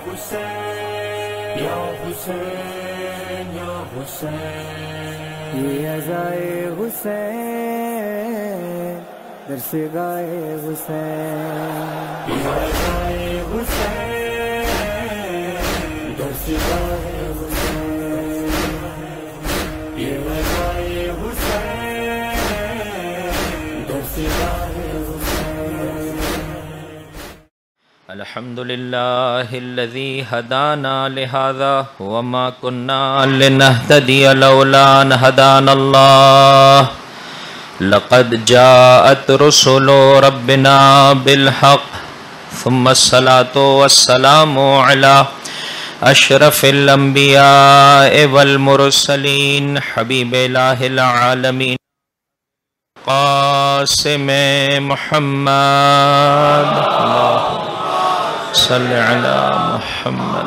حسین یا حسین یا حسین، یہ ازائے حسین در سے گائے حسین، یہ ازائے حسین در سے گائے حسین، یہ ازائے حسین در سے گائے حسین۔ الحمد لله الذي هدانا لهذا وما كنا لنهتدي لولا أن هدانا الله لقد جاءت رسل ربنا بالحق ثم الصلاة والسلام على أشرف الأنبياء والمرسلين حبيب إله العالمين قاسم محمد صل على محمد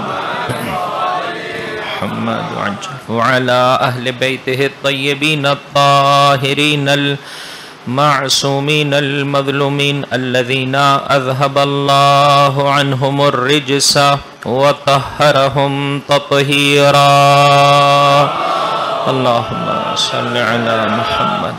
وعلى أهل بيته الطيبين الطاهرين المعصومين المظلومين الذين أذهب الله عنهم الرجس وطهرهم تطهيرا اللهم صل على محمد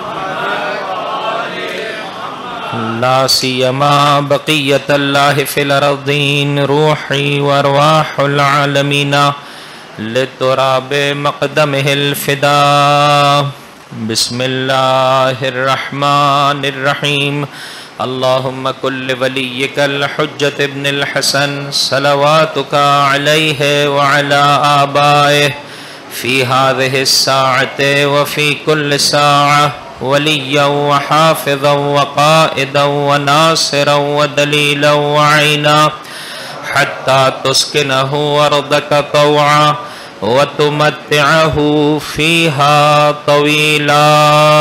لا سيما بقية الله في الأرضين روحي وأرواح العالمين لتراب مقدمه الفداء بسم الله الرحمن الرحيم اللهم كن لوليك الحجة ابن الحسن صلواتك عليه وعلى آبائه في هذه الساعة وفي كل ساعة وليا وحافظا وقائدا وناصرا ودليلا وعينا حتى تسكنه أرضك طوعا وتمتعه فيها طويلا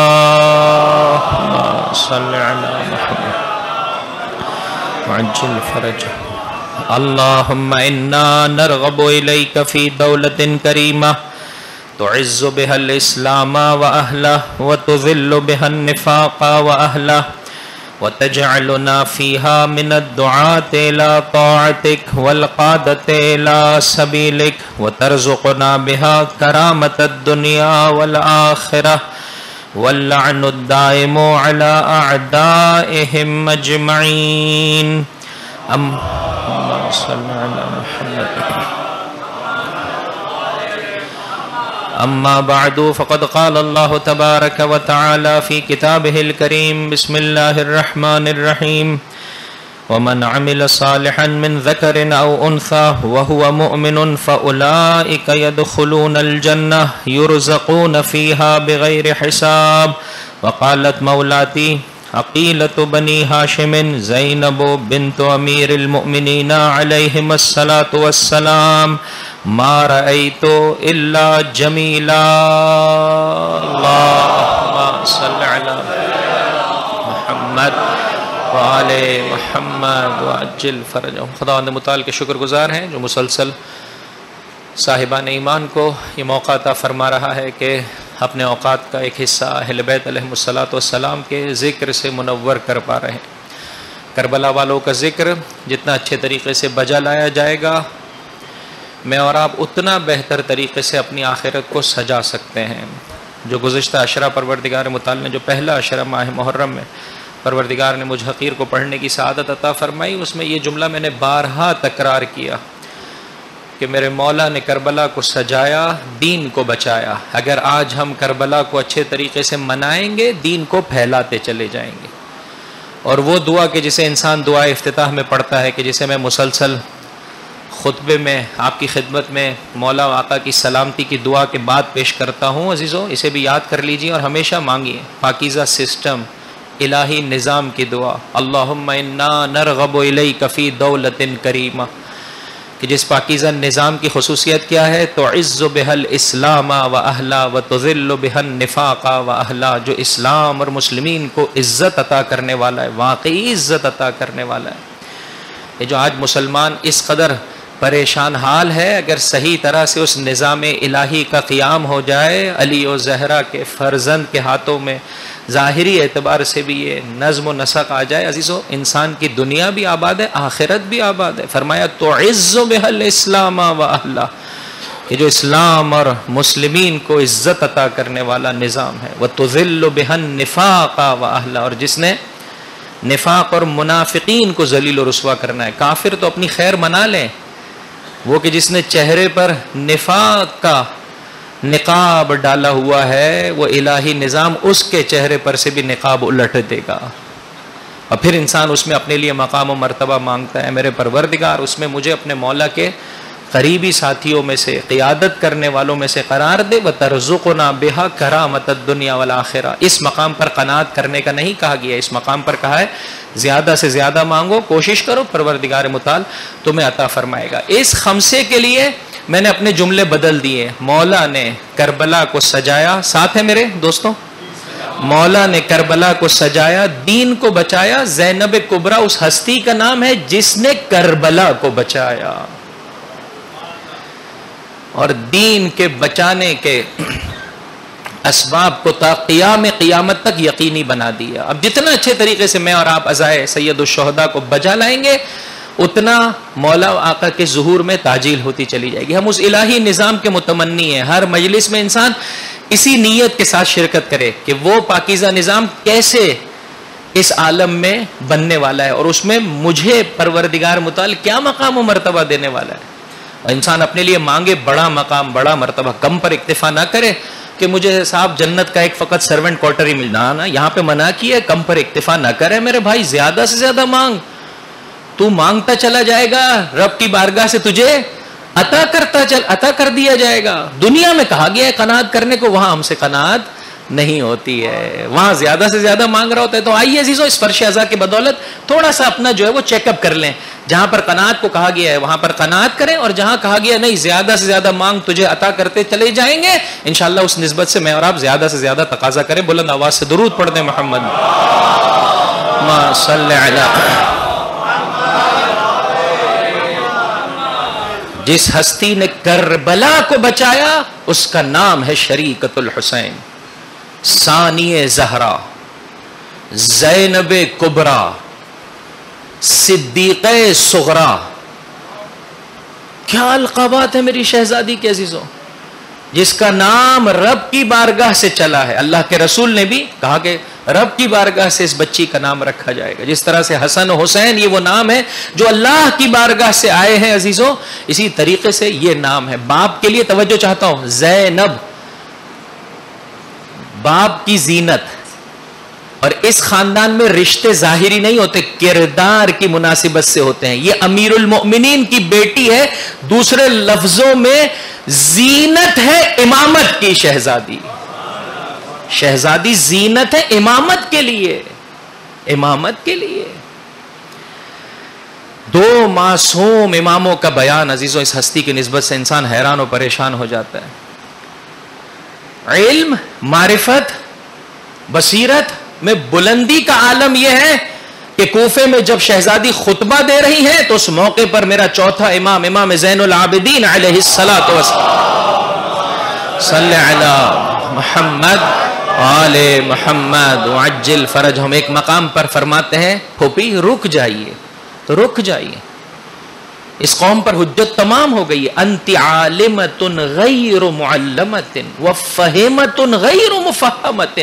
صل على محمد وعجل فرجه اللهم إنا نرغب إليك في دولة كريمة تعز بها الإسلام وأهله وتذل بها النفاق وأهله وتجعلنا فيها من الدعاة إلى طاعتك والقادة إلى سبيلك وترزقنا بها كرامة الدنيا والآخرة واللعن الدائم على أعدائهم أجمعين اللهم صل على محمد أما بعد فقد قال الله تبارك وتعالى في كتابه الكريم بسم الله الرحمن الرحيم ومن عمل صالحا من ذكر أو أنثى وهو مؤمن فأولئك يدخلون الجنة يرزقون فيها بغير حساب وقالت مولاتي عقيلة بني هاشم زينب بنت أمير المؤمنين عليهم الصلاة والسلام ما رأيت إلا جميلا اللهم صل على محمد وآل محمد وعجل فرجهم۔ خداوند متعال کے شکر گزار ہیں جو مسلسل صاحبان ایمان کو یہ موقع عطا فرما رہا ہے کہ اپنے اوقات کا ایک حصہ اہل بیت علیہم الصلاۃ والسلام کے ذکر سے منور کر پا رہے ہیں۔ کربلا والوں کا ذکر جتنا اچھے طریقے سے بجا لایا جائے گا میں اور آپ اتنا بہتر طریقے سے اپنی آخرت کو سجا سکتے ہیں۔ جو گزشتہ عشرہ پروردگار متعال نے جو پہلا عشرہ ماہ محرم میں پروردگار نے مجھ حقیر کو پڑھنے کی سعادت عطا فرمائی، اس میں یہ جملہ میں نے بارہا تکرار کیا کہ میرے مولا نے کربلا کو سجایا، دین کو بچایا۔ اگر آج ہم کربلا کو اچھے طریقے سے منائیں گے دین کو پھیلاتے چلے جائیں گے۔ اور وہ دعا کہ جسے انسان دعائے افتتاح میں پڑھتا ہے کہ جسے میں مسلسل خطبے میں آپ کی خدمت میں مولا و آقا کی سلامتی کی دعا کے بعد پیش کرتا ہوں، عزیزوں اسے بھی یاد کر لیجیے اور ہمیشہ مانگیے۔ پاکیزہ سسٹم، الہی نظام کی دعا، اللہم انا نرغب الیک فی دولت کریمہ، کہ جس پاکیزہ نظام کی خصوصیت کیا ہے؟ تعز بها الاسلام و اہلا و تذل بها النفاق و اہلا، جو اسلام اور مسلمین کو عزت عطا کرنے والا ہے، واقعی عزت عطا کرنے والا ہے۔ یہ جو آج مسلمان اس قدر پریشان حال ہے. اگر صحیح طرح سے اس نظام الہی کا قیام ہو جائے، علی و زہرا کے فرزند کے ہاتھوں میں ظاہری اعتبار سے بھی یہ نظم و نسق آ جائے، عزیزو انسان کی دنیا بھی آباد ہے، آخرت بھی آباد ہے. فرمایا تعز بها الاسلام و اہلہ، کہ جو اسلام اور مسلمین کو عزت عطا کرنے والا نظام ہے. وتذل بها النفاق و اہلہ، اور جس نے نفاق اور منافقین کو ذلیل و رسوا کرنا ہے. کافر تو اپنی خیر منا لیں، وہ کہ جس نے چہرے پر نفاق کا نقاب ڈالا ہوا ہے، وہ الہی نظام اس کے چہرے پر سے بھی نقاب الٹ دے گا. اور پھر انسان اس میں اپنے لیے مقام و مرتبہ مانگتا ہے. میرے پروردگار اس میں مجھے اپنے مولا کے قریبی ساتھیوں میں سے، قیادت کرنے والوں میں سے قرار دے. وَتَرْزُقُنَا بِهَا كَرَامَةَ الدُّنْيَا وَالْآخِرَةِ. اس مقام پر قناعت کرنے کا نہیں کہا گیا، اس مقام پر کہا ہے زیادہ سے زیادہ مانگو، کوشش کرو، پروردگار متعال تمہیں عطا فرمائے گا. اس خمسے کے لیے میں نے اپنے جملے بدل دیے. مولا نے کربلا کو سجایا، ساتھ ہے میرے دوستوں، مولا نے کربلا کو سجایا، دین کو بچایا. زینب کبریٰ اس ہستی کا نام ہے جس نے کربلا کو بچایا اور دین کے بچانے کے اسباب کو تا قیام قیامت تک یقینی بنا دیا. اب جتنا اچھے طریقے سے میں اور آپ عزائے سید الشہداء کو بجا لائیں گے، اتنا مولا و آقا کے ظہور میں تاجیل ہوتی چلی جائے گی. ہم اس الہی نظام کے متمنی ہیں. ہر مجلس میں انسان اسی نیت کے ساتھ شرکت کرے کہ وہ پاکیزہ نظام کیسے اس عالم میں بننے والا ہے اور اس میں مجھے پروردگار متعال کیا مقام و مرتبہ دینے والا ہے. اور انسان اپنے لیے مانگے بڑا مقام، بڑا مرتبہ، کم پر اکتفا نہ کرے کہ مجھے صاحب جنت کا ایک فقط سرونٹ کوارٹر ہی ملنا. نا یہاں پہ منع کیا ہے، کم پر اکتفا نہ کرے میرے بھائی، زیادہ سے زیادہ مانگ. تو مانگتا چلا جائے گا، رب کی بارگاہ سے تجھے عطا کر دیا جائے گا. دنیا میں کہا گیا ہے قناعت کرنے کو، وہاں ہم سے قناعت نہیں ہوتی ہے، وہاں زیادہ سے زیادہ مانگ رہا ہوتا ہے. تو آئیے عزیزو اس فرش اعضاء کی بدولت تھوڑا سا اپنا جو ہے وہ چیک اپ کر لیں. جہاں پر قناعت کو کہا گیا ہے وہاں پر قناعت کریں، اور جہاں کہا گیا نہیں زیادہ سے زیادہ مانگ تجھے عطا کرتے چلے جائیں گے، انشاءاللہ اس نسبت سے میں اور آپ زیادہ سے زیادہ تقاضا کریں. بلند آواز سے درود پڑھ دیں محمد ما صلی علی. جس ہستی نے کربلا کو بچایا اس کا نام ہے شریکت الحسین، ثانی زہرا، زینب کبریٰ، صدیقہ صغریٰ. کیا القابات ہے میری شہزادی کے عزیزوں، جس کا نام رب کی بارگاہ سے چلا ہے. اللہ کے رسول نے بھی کہا کہ رب کی بارگاہ سے اس بچی کا نام رکھا جائے گا. جس طرح سے حسن و حسین یہ وہ نام ہے جو اللہ کی بارگاہ سے آئے ہیں عزیزوں، اسی طریقے سے یہ نام ہے. باپ کے لیے توجہ چاہتا ہوں، زینب باپ کی زینت، اور اس خاندان میں رشتے ظاہری نہیں ہوتے، کردار کی مناسبت سے ہوتے ہیں. یہ امیر المؤمنین کی بیٹی ہے، دوسرے لفظوں میں زینت ہے امامت کی. شہزادی زینت ہے امامت کے لیے، امامت کے لیے. دو معصوم اماموں کا بیان عزیزوں اس ہستی کی نسبت سے انسان حیران و پریشان ہو جاتا ہے. علم، معرفت، بصیرت میں بلندی کا عالم یہ ہے کہ کوفے میں جب شہزادی خطبہ دے رہی ہیں تو اس موقع پر میرا چوتھا امام، امام زین العابدین علیہ الصلاۃ والسلام، صلی علی محمد آل محمد وعجل فرجہم، ایک مقام پر فرماتے ہیں پھوپھی رک جائیے، تو رک جائیے، اس قوم پر حجت تمام ہو گئی. انت عالمۃ غیر معلمۃ وفہمۃ غیر مفہمۃ.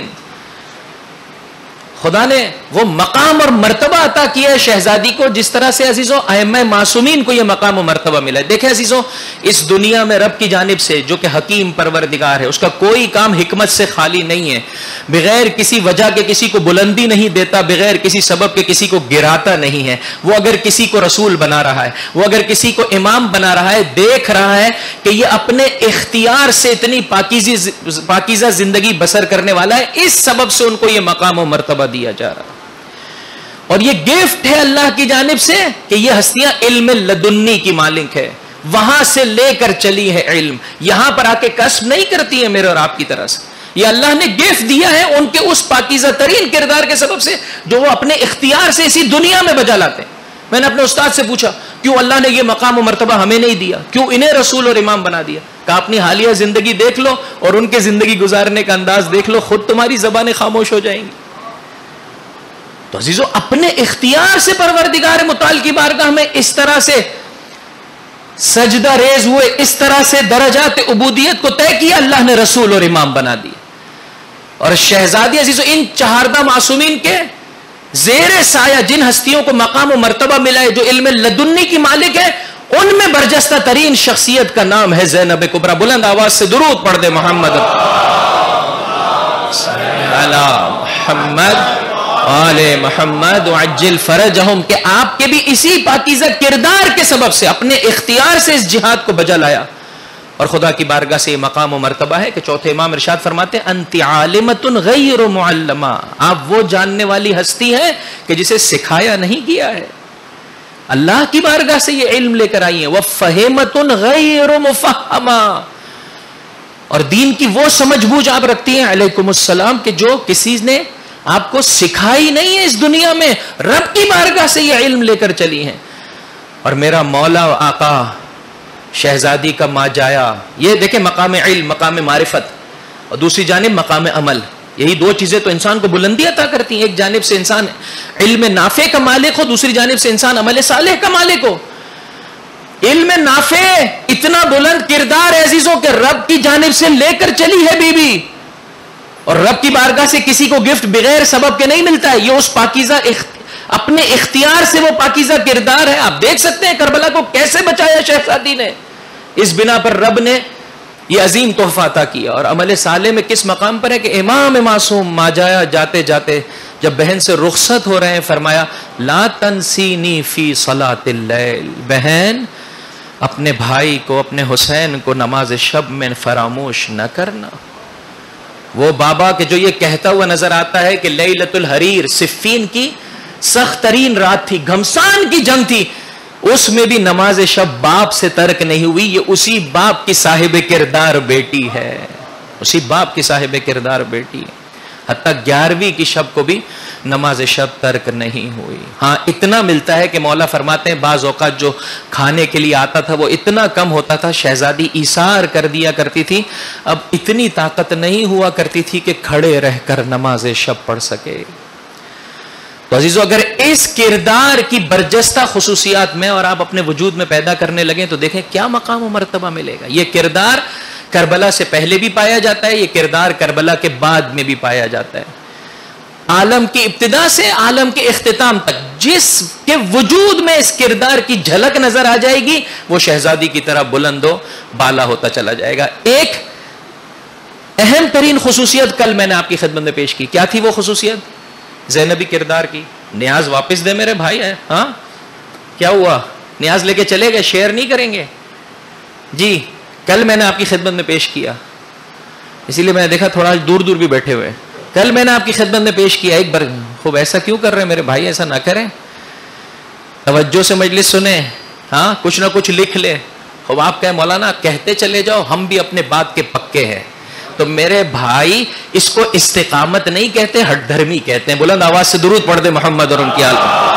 خدا نے وہ مقام اور مرتبہ عطا کیا ہے شہزادی کو جس طرح سے عزیزوں ائمہ معصومین کو یہ مقام و مرتبہ ملا ہے. دیکھیں عزیزوں، اس دنیا میں رب کی جانب سے جو کہ حکیم پروردگار ہے، اس کا کوئی کام حکمت سے خالی نہیں ہے. بغیر کسی وجہ کے کسی کو بلندی نہیں دیتا، بغیر کسی سبب کے کسی کو گراتا نہیں ہے. وہ اگر کسی کو رسول بنا رہا ہے، وہ اگر کسی کو امام بنا رہا ہے، دیکھ رہا ہے کہ یہ اپنے اختیار سے اتنی پاکیزہ زندگی بسر کرنے والا ہے، اس سبب سے ان کو یہ مقام و مرتبہ دیا جا رہا. اور یہ گفٹ ہے اللہ کی جانب سے کہ یہ ہستیاں علم لدنی کی مالک ہے، وہاں سے لے کر چلی ہے علم، یہاں پر آ کے کسب نہیں کرتی ہے میرے اور آپ کی طرح سے. یہ اللہ نے گفٹ دیا ہے ان کے اس پاکیزہ ترین کردار کے سبب سے جو وہ اپنے اختیار سے اسی دنیا میں بجا لاتے ہیں. میں نے اپنے استاد سے پوچھا کیوں اللہ نے یہ مقام و مرتبہ ہمیں نہیں دیا, کیوں انہیں رسول اور امام بنا دیا؟ کہا اپنی حالیہ زندگی دیکھ لو اور ان کے زندگی گزارنے کا انداز دیکھ لو, خود تمہاری زبانیں خاموش ہو جائیں گی. تو عزیزو, اپنے اختیار سے پروردگار متعال کی بارگاہ میں اس طرح سے سجدہ ریز ہوئے, اس طرح سے درجات عبودیت کو طے کیا, اللہ نے رسول اور امام بنا دی. اور شہزادی عزیزو, ان چہاردہ معصومین کے زیر سایہ جن ہستیوں کو مقام و مرتبہ ملا ہے, جو علم لدنی کی مالک ہے, ان میں برجستہ ترین شخصیت کا نام ہے زینب کبریٰ. بلند آواز سے درود پڑھ دے محمد علی محمد آل محمد وعجل فرجہم, کہ آپ کے بھی اسی پاکیزہ کردار کے سبب سے اپنے اختیار سے اس جہاد کو بجا لایا. اور خدا کی بارگاہ سے یہ مقام و مرتبہ ہے کہ چوتھے امام ارشاد فرماتے ہیں انت عالمۃ غیر معلمہ, آپ وہ جاننے والی ہستی ہیں کہ جسے سکھایا نہیں گیا ہے. اللہ کی بارگاہ سے یہ علم لے کر آئی ہیں. وفہمۃ غیر مفہمہ, اور دین کی وہ سمجھ بوجھ آپ رکھتی ہیں علیکم السلام کہ جو کسی نے آپ کو سکھائی نہیں ہے اس دنیا میں, رب کی بارگاہ سے یہ علم لے کر چلی ہیں. اور میرا مولا و آقا شہزادی کا ماں جایا, یہ دیکھیں مقام علم, مقام معرفت, اور دوسری جانب مقام عمل. یہی دو چیزیں تو انسان کو بلندی عطا کرتی ہیں. ایک جانب سے انسان علم نافع کا مالک ہو, دوسری جانب سے انسان عمل صالح کا مالک ہو. علم نافع اتنا بلند کردار ہے عزیزوں کہ رب کی جانب سے لے کر چلی ہے بی بی, اور رب کی بارگاہ سے کسی کو گفٹ بغیر سبب کے نہیں ملتا ہے. یہ اس پاکیزہ اپنے اختیار سے وہ پاکیزہ کردار ہے. آپ دیکھ سکتے ہیں کربلا کو کیسے بچایا شہزادی نے. اس بنا پر رب نے یہ عظیم تحفہ عطا کیا. اور عمل صالح میں کس مقام پر ہے کہ امام معصوم ماں جایا جاتے جاتے جب بہن سے رخصت ہو رہے ہیں فرمایا لا تنسینی فی صلاۃ اللیل, بہن اپنے بھائی کو, اپنے حسین کو نماز شب میں فراموش نہ کرنا. وہ بابا کہ جو یہ کہتا ہوا نظر آتا ہے کہ لیلۃ الحریر, صفین کی سخت ترین رات تھی, گھمسان کی جنگ تھی, اس میں بھی نماز شب باپ سے ترک نہیں ہوئی. یہ اسی باپ کی صاحب کردار بیٹی ہے, اسی باپ کی صاحب کردار بیٹی ہے. حتیٰ 11ویں کی شب کو بھی نماز شب ترک نہیں ہوئی. ہاں اتنا ملتا ہے کہ مولا فرماتے ہیں بعض اوقات جو کھانے کے لیے آتا تھا وہ اتنا کم ہوتا تھا, شہزادی ایثار کر دیا کرتی تھی. اب اتنی طاقت نہیں ہوا کرتی تھی کہ کھڑے رہ کر نماز شب پڑھ سکے. تو عزیزو, اگر اس کردار کی برجستہ خصوصیات میں اور آپ اپنے وجود میں پیدا کرنے لگیں تو دیکھیں کیا مقام و مرتبہ ملے گا. یہ کردار کربلا سے پہلے بھی پایا جاتا ہے, یہ کردار کربلا کے بعد میں بھی پایا جاتا ہے. عالم کی ابتدا سے عالم کے اختتام تک جس کے وجود میں اس کردار کی جھلک نظر آ جائے گی وہ شہزادی کی طرح بلند و بالا ہوتا چلا جائے گا. ایک اہم ترین خصوصیت کل میں نے آپ کی خدمت میں پیش کی. کیا تھی وہ خصوصیت؟ زینبی کردار کی. نیاز واپس دے میرے بھائی ہے. ہاں کیا ہوا, نیاز لے کے چلے گئے, شیئر نہیں کریں گے؟ جی کل میں نے آپ کی خدمت میں پیش کیا, اسی لیے میں نے دیکھا تھوڑا دور دور بھی بیٹھے ہوئے. کل میں نے آپ کی خدمت میں پیش کیا ایک بار. خوب ایسا کیوں کر رہے ہیں میرے بھائی, ایسا نہ کریں, توجہ سے مجلس سنیں, ہاں کچھ نہ کچھ لکھ لے. خوب آپ کہیں مولانا کہتے چلے جاؤ, ہم بھی اپنے بات کے پکے ہیں. تو میرے بھائی اس کو استقامت نہیں کہتے, ہٹ دھرمی کہتے ہیں. بلند آواز سے درود پڑھ دے محمد اور ان کی آل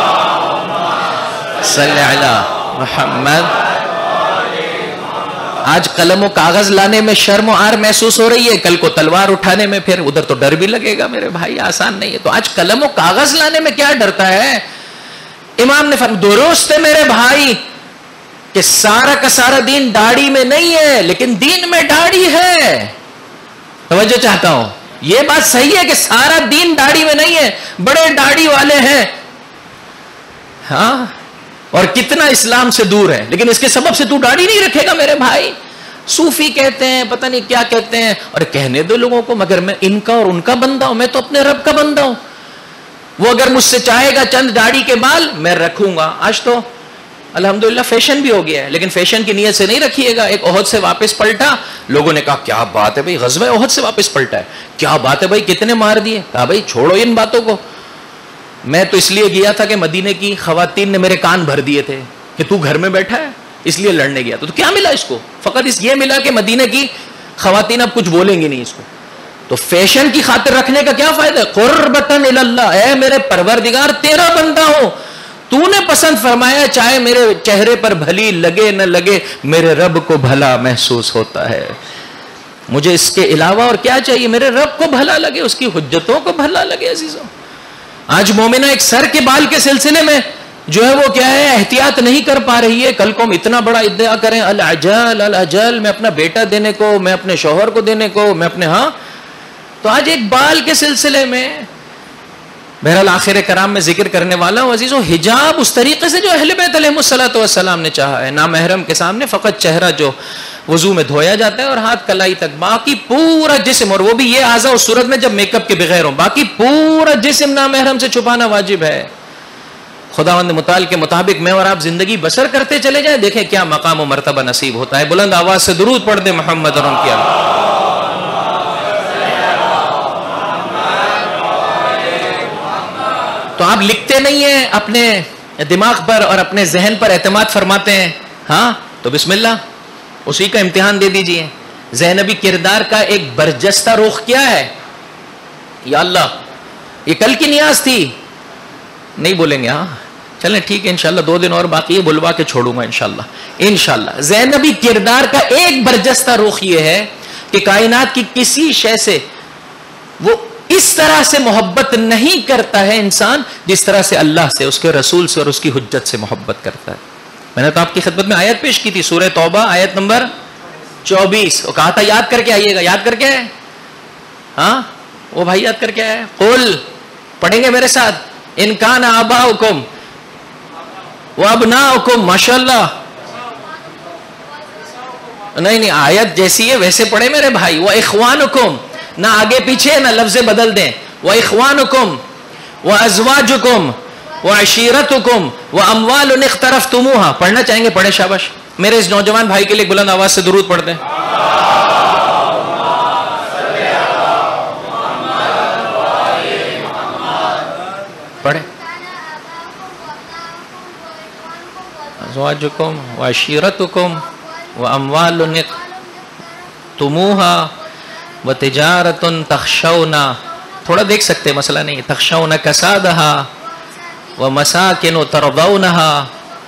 صلی علی محمد. آج قلم و کاغذ لانے میں شرم و عار محسوس ہو رہی ہے, کل کو تلوار اٹھانے میں پھر ادھر تو ڈر بھی لگے گا میرے بھائی, آسان نہیں ہے. تو آج قلم و کاغذ لانے میں کیا ڈرتا ہے؟ امام نے فرمایا درست ہے میرے بھائی کہ سارا کا سارا دین داڑھی میں نہیں ہے, لیکن دین میں داڑھی ہے. توجہ چاہتا ہوں, یہ بات صحیح ہے کہ سارا دین داڑھی میں نہیں ہے, بڑے داڑھی والے ہیں ہاں, اور کتنا اسلام سے دور ہے, لیکن اس کے سبب سے تو داڑھی نہیں رکھے گا میرے بھائی. صوفی کہتے ہیں, پتہ نہیں کیا کہتے ہیں, اور کہنے دو لوگوں کو, مگر میں ان کا اور ان کا بندہ ہوں, میں تو اپنے رب کا بندہ ہوں. وہ اگر مجھ سے چاہے گا چند داڑھی کے بال میں رکھوں گا. آج تو الحمدللہ فیشن بھی ہو گیا ہے, لیکن فیشن کی نیت سے نہیں رکھیے گا. ایک احد سے واپس پلٹا, لوگوں نے کہا کیا بات ہے بھائی, غزوہ احد سے واپس پلٹا ہے, کیا بات ہے بھائی, کتنے مار دیے. کہا بھائی چھوڑو ان باتوں کو, میں تو اس لیے گیا تھا کہ مدینے کی خواتین نے میرے کان بھر دیے تھے کہ تو گھر میں بیٹھا ہے, اس لیے لڑنے گیا. تو کیا ملا اس کو؟ فقط اس یہ ملا کہ مدینے کی خواتین اب کچھ بولیں گی نہیں اس کو. تو فیشن کی خاطر رکھنے کا کیا فائدہ ہے؟ قربتاً الی اللہ, اے میرے پروردگار تیرا بندہ ہوں, تو نے پسند فرمایا چاہے میرے چہرے پر بھلی لگے نہ لگے میرے رب کو بھلا محسوس ہوتا ہے. مجھے اس کے علاوہ اور کیا چاہیے؟ میرے رب کو بھلا لگے، اس کی حجتوں کو بھلا لگے. عزیزوں آج مومنہ ایک سر کے بال کے سلسلے میں جو ہے وہ کیا ہے احتیاط نہیں کر پا رہی ہے. کل کو ہم اتنا بڑا ادعا کریں العجل العجل، میں اپنا بیٹا دینے کو، میں اپنے شوہر کو دینے کو، میں اپنے تو آج ایک بال کے سلسلے میں بہرحال آخر کرام میں ذکر کرنے والا ہوں. عزیزوں حجاب اس طریقے سے جو اہل بیت علیہ الصلوۃ والسلام نے چاہا ہے، نامحرم کے سامنے فقط چہرہ جو وضو میں دھویا جاتا ہے اور ہاتھ کلائی تک، باقی پورا جسم، اور وہ بھی یہ اعضاء اس صورت میں جب میک اپ کے بغیر ہوں، باقی پورا جسم نامحرم سے چھپانا واجب ہے. خداوند متعال کے مطابق میں اور آپ زندگی بسر کرتے چلے جائیں، دیکھیں کیا مقام و مرتبہ نصیب ہوتا ہے. بلند آواز سے درود پڑھ دیں محمد اور ان کی آل. تو آپ لکھتے نہیں ہیں، اپنے دماغ پر اور اپنے ذہن پر اعتماد فرماتے ہیں، تو بسم اللہ اسی کا امتحان دے دیجئے. زینبی کردار کا ایک برجستہ رخ کیا ہے؟ یا اللہ یہ کل کی نیاز تھی، نہیں بولیں گے چلیں ٹھیک ہے انشاءاللہ 2 دن اور باقی ہے، بلوا کے چھوڑوں گا انشاءاللہ. زینبی کردار کا ایک برجستہ رخ یہ ہے کہ کائنات کی کسی شے سے وہ اس طرح سے محبت نہیں کرتا ہے انسان جس طرح سے اللہ سے، اس کے رسول سے اور اس کی حجت سے محبت کرتا ہے. میں نے تو آپ کی خدمت میں آیت پیش کی تھی، سورہ توبہ آیت نمبر 24، وہ کہا تھا یاد کر کے آئیے گا. یاد کر کے وہ بھائی یاد کر کے آئے. قل پڑھیں گے میرے ساتھ، ان کان آباؤکم وابناؤکم. ماشاءاللہ نہیں آیت جیسی ہے ویسے پڑھے میرے بھائی. واخوانکم، نہ آگے پیچھے نہ لفظ بدل دیں. واخوانکم وازواجکم وعشیرتکم واموال اقترفتموها. پڑھنا چاہیں گے پڑھیں، شاباش. میرے اس نوجوان بھائی کے لیے بلند آواز سے درود پڑھ دیں. پڑھیں. ازواجکم وعشیرتکم واموال اقترفتموها وتجارت تخشون، تھوڑا دیکھ سکتے مسئلہ نہیں، تخشون کسادها ومساکن ترضونها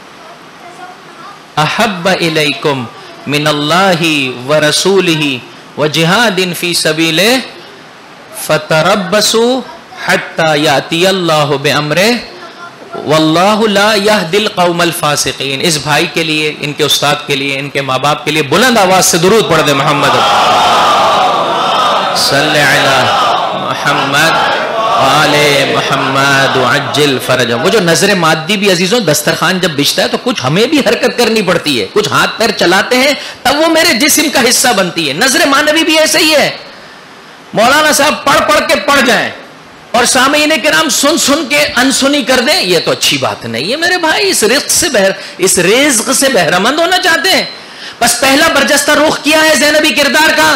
احب الیکم من اللہ ورسولہ وجہاد فی سبیلہ فتربصوا حتی یاتی اللہ بامرہ واللہ لا یہدی القوم الفاسقین. اس بھائی کے لیے، ان کے استاد کے لیے، ان کے ماں باپ کے لیے بلند آواز سے درود پڑھ دے. محمد صلی علی محمد آل محمد عجل فرجهم. وہ جو نظر مادی بھی عزیزوں دسترخوان جب بچتا ہے تو کچھ ہمیں بھی حرکت کرنی پڑتی ہے، کچھ ہاتھ پیر چلاتے ہیں تب وہ میرے جسم کا حصہ بنتی ہے. نظر مانوی بھی ایسے ہی ہے. مولانا صاحب پڑھ کے پڑھ جائیں اور سامعین کرام سن کے انسنی کر دیں، یہ تو اچھی بات نہیں ہے میرے بھائی. اس رزق سے بہرمند ہونا چاہتے ہیں. بس پہلا برجستہ رخ کیا ہے زینبی کردار کا؟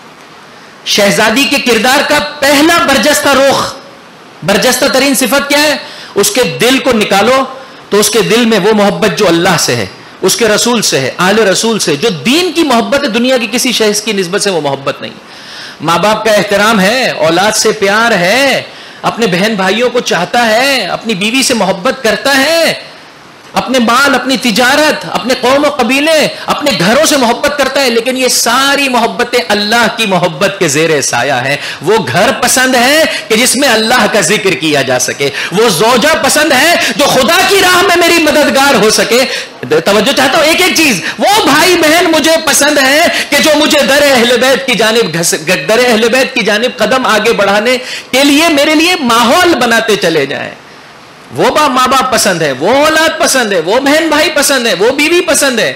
شہزادی کے کردار کا پہلا برجستہ رخ، برجستہ ترین صفت کیا ہے؟ اس کے دل کو نکالو تو اس کے دل میں وہ محبت جو اللہ سے ہے، اس کے رسول سے ہے، آل رسول سے، جو دین کی محبت ہے، دنیا کی کسی شخص کی نسبت سے وہ محبت نہیں. ماں باپ کا احترام ہے، اولاد سے پیار ہے، اپنے بہن بھائیوں کو چاہتا ہے، اپنی بیوی سے محبت کرتا ہے، اپنے مال، اپنی تجارت، اپنے قوم و قبیلے، اپنے گھروں سے محبت کرتا ہے. لیکن یہ ساری محبتیں اللہ کی محبت کے زیر سایہ ہیں. وہ گھر پسند ہے کہ جس میں اللہ کا ذکر کیا جا سکے، وہ زوجہ پسند ہے جو خدا کی راہ میں میری مددگار ہو سکے. توجہ چاہتا ہوں ایک چیز، وہ بھائی بہن مجھے پسند ہے کہ جو مجھے در اہل بیت کی جانب قدم آگے بڑھانے کے لیے میرے لیے ماحول بناتے چلے جائیں. وہ ماں باپ پسند ہے، وہ اولاد پسند ہے، وہ بہن بھائی پسند ہے، وہ بیوی پسند ہے،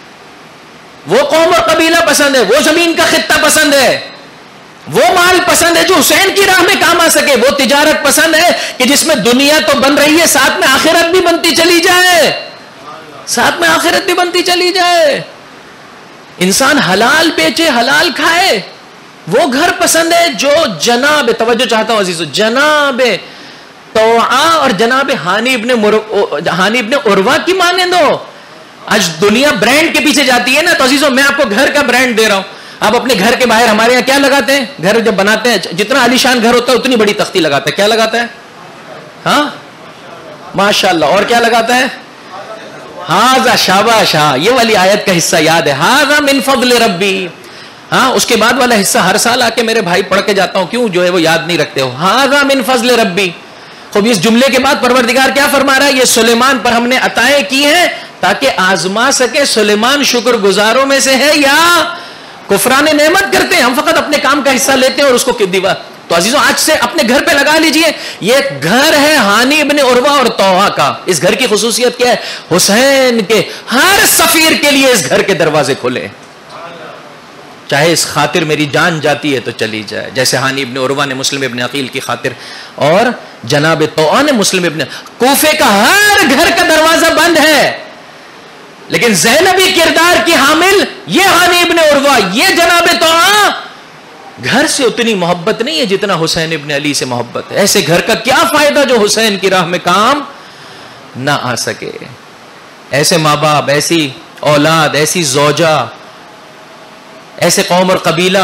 وہ قوم اور قبیلہ پسند ہے، وہ زمین کا خطہ پسند ہے، وہ مال پسند ہے جو حسین کی راہ میں کام آ سکے، وہ تجارت پسند ہے کہ جس میں دنیا تو بن رہی ہے ساتھ میں آخرت بھی بنتی چلی جائے، ساتھ میں آخرت بھی بنتی چلی جائے. انسان حلال بیچے حلال کھائے. وہ گھر پسند ہے جو جناب، توجہ چاہتا ہوں عزیزو، جناب توعا اور جناب ہانی ابن عروہ کی مانند ہو. آج دنیا برانڈ کے پیچھے جاتی ہے نا، تو عزیزو میں آپ کو گھر کا برانڈ دے رہا ہوں. آپ اپنے گھر کے باہر، ہمارے یہاں کیا لگاتے ہیں؟ گھر جب بناتے ہیں جتنا عالیشان گھر ہوتا ہے اتنی بڑی تختی لگاتے ہیں. کیا لگاتا ہے؟ ماشاءاللہ. اور کیا لگاتا ہے؟ ہاذا، شاباش. ہاں یہ والی آیت کا حصہ یاد ہے، ہاذا من فضل ربی. ہاں اس کے بعد والا حصہ ہر سال آ کے میرے بھائی پڑھ کے جاتا ہوں، کیوں جو ہے وہ یاد نہیں رکھتے ہو. ہاذا من فضل ربی. خوب اس جملے کے بعد پروردگار کیا فرما رہا ہے؟ یہ سلیمان پر ہم نے عطائیں کی ہیں تاکہ آزما سکے سلیمان شکر گزاروں میں سے ہے یا کفران نعمت کرتے ہیں. ہم فقط اپنے کام کا حصہ لیتے ہیں اور اس کو دیوا. تو عزیزوں آج سے اپنے گھر پہ لگا لیجئے، یہ گھر ہے ہانی ابن عروہ اور طوحہ کا. اس گھر کی خصوصیت کیا ہے؟ حسین کے ہر سفیر کے لیے اس گھر کے دروازے کھلے، چاہے اس خاطر میری جان جاتی ہے تو چلی جائے. جیسے ہانی ابن عروہ نے مسلم ابن عقیل کی خاطر، اور جناب طوحہ نے مسلم ابن. کوفے کا ہر گھر کا دروازہ بند ہے، لیکن زینبی کردار کی حامل یہ ہانی ابن عروہ، یہ جناب طوحہ، گھر سے اتنی محبت نہیں ہے جتنا حسین ابن علی سے محبت ہے. ایسے گھر کا کیا فائدہ جو حسین کی راہ میں کام نہ آ سکے. ایسے ماں باپ، ایسی اولاد، ایسی زوجہ، ایسے قوم اور قبیلہ،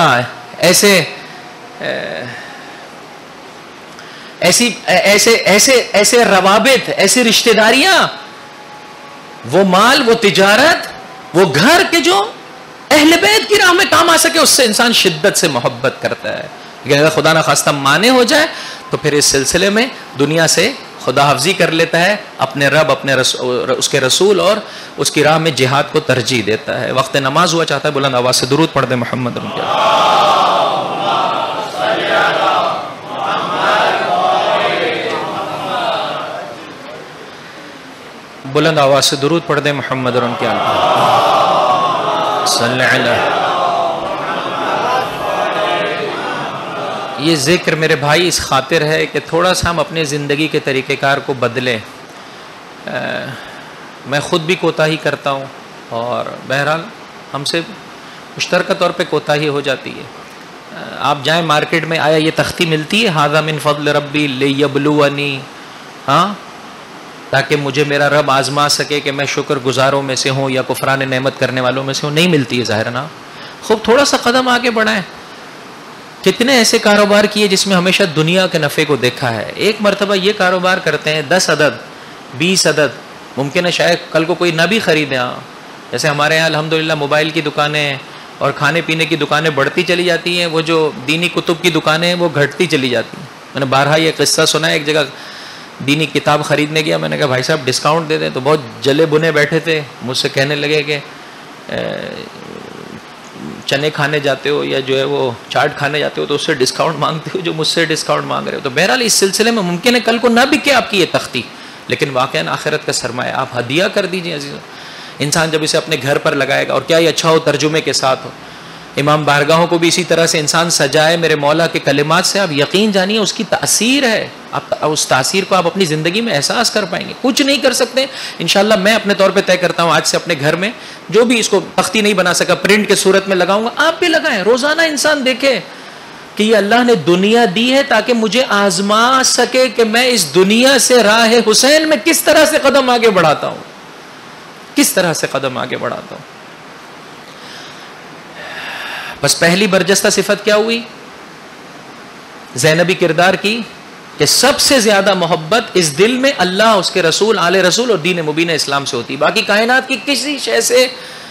ایسے روابط، ایسی رشتہ داریاں، وہ مال، وہ تجارت، وہ گھر کے جو اہل بیت کی راہ میں کام آ سکے، اس سے انسان شدت سے محبت کرتا ہے. لیکن اگر خدا نخواستہ مانے ہو جائے تو پھر اس سلسلے میں دنیا سے خدا حافظی کر لیتا ہے، اپنے رب، اس کے رسول اور اس کی راہ میں جہاد کو ترجیح دیتا ہے. وقت نماز ہوا، چاہتا ہے بلند آواز سے درود پڑھ دے محمد رسول اللہ. بلند آواز سے درود پڑھ دے محمد رسول اللہ صلی اللہ. یہ ذکر میرے بھائی اس خاطر ہے کہ تھوڑا سا ہم اپنے زندگی کے طریقہ کار کو بدلیں. میں خود بھی کوتاہی کرتا ہوں اور بہرحال ہم سے مشترکہ طور پہ کوتاہی ہو جاتی ہے. آپ جائیں مارکیٹ میں، آیا یہ تختی ملتی ہے ھذا من فضل ربی لیبلونی، ہاں تاکہ مجھے میرا رب آزما سکے کہ میں شکر گزاروں میں سے ہوں یا کفران نعمت کرنے والوں میں سے ہوں. نہیں ملتی ہے ظاہر نا. خوب تھوڑا سا قدم آگے بڑھائیں. کتنے ایسے کاروبار کیے جس میں ہمیشہ دنیا کے نفع کو دیکھا ہے. ایک مرتبہ یہ کاروبار کرتے ہیں 10 عدد 20 عدد، ممکن ہے شاید کل کو کوئی نہ بھی خریدے. ہاں جیسے ہمارے یہاں الحمدللہ موبائل کی دکانیں اور کھانے پینے کی دکانیں بڑھتی چلی جاتی ہیں، وہ جو دینی کتب کی دکانیں ہیں وہ گھٹتی چلی جاتی ہیں. میں نے بارہا یہ قصہ سنا ہے. ایک جگہ دینی کتاب خریدنے گیا، میں نے کہا بھائی صاحب ڈسکاؤنٹ دے دیں، تو بہت جلے بنے بیٹھے تھے، مجھ سے کہنے لگے کہ چنے کھانے جاتے ہو یا جو ہے وہ چاٹ کھانے جاتے ہو تو اس سے ڈسکاؤنٹ مانگتے ہو جو مجھ سے ڈسکاؤنٹ مانگ رہے ہو. تو بہرحال اس سلسلے میں ممکن ہے کل کو نہ بکے آپ کی یہ تختی، لیکن واقعاً آخرت کا سرمایہ آپ ہدیہ کر دیجئے عزیزوں. انسان جب اسے اپنے گھر پر لگائے گا، اور کیا یہ اچھا ہو ترجمے کے ساتھ ہو. امام بارگاہوں کو بھی اسی طرح سے انسان سجائے میرے مولا کے کلمات سے. آپ یقین جانیے اس کی تاثیر ہے، آپ اس تاثیر کو آپ اپنی زندگی میں احساس کر پائیں گے. کچھ نہیں کر سکتے انشاءاللہ. میں اپنے طور پہ طے کرتا ہوں آج سے اپنے گھر میں جو بھی اس کو تختی نہیں بنا سکا پرنٹ کے صورت میں لگاؤں گا. آپ بھی لگائیں. روزانہ انسان دیکھے کہ یہ اللہ نے دنیا دی ہے تاکہ مجھے آزما سکے کہ میں اس دنیا سے راہ حسین میں کس طرح سے قدم آگے بڑھاتا ہوں، کس طرح سے قدم آگے بڑھاتا ہوں. بس پہلی برجستہ صفت کیا ہوئی زینبی کردار کی کہ سب سے زیادہ محبت اس دل میں اللہ، اس کے رسول، آل رسول اور دین مبین اسلام سے ہوتی. باقی کائنات کی کسی شے سے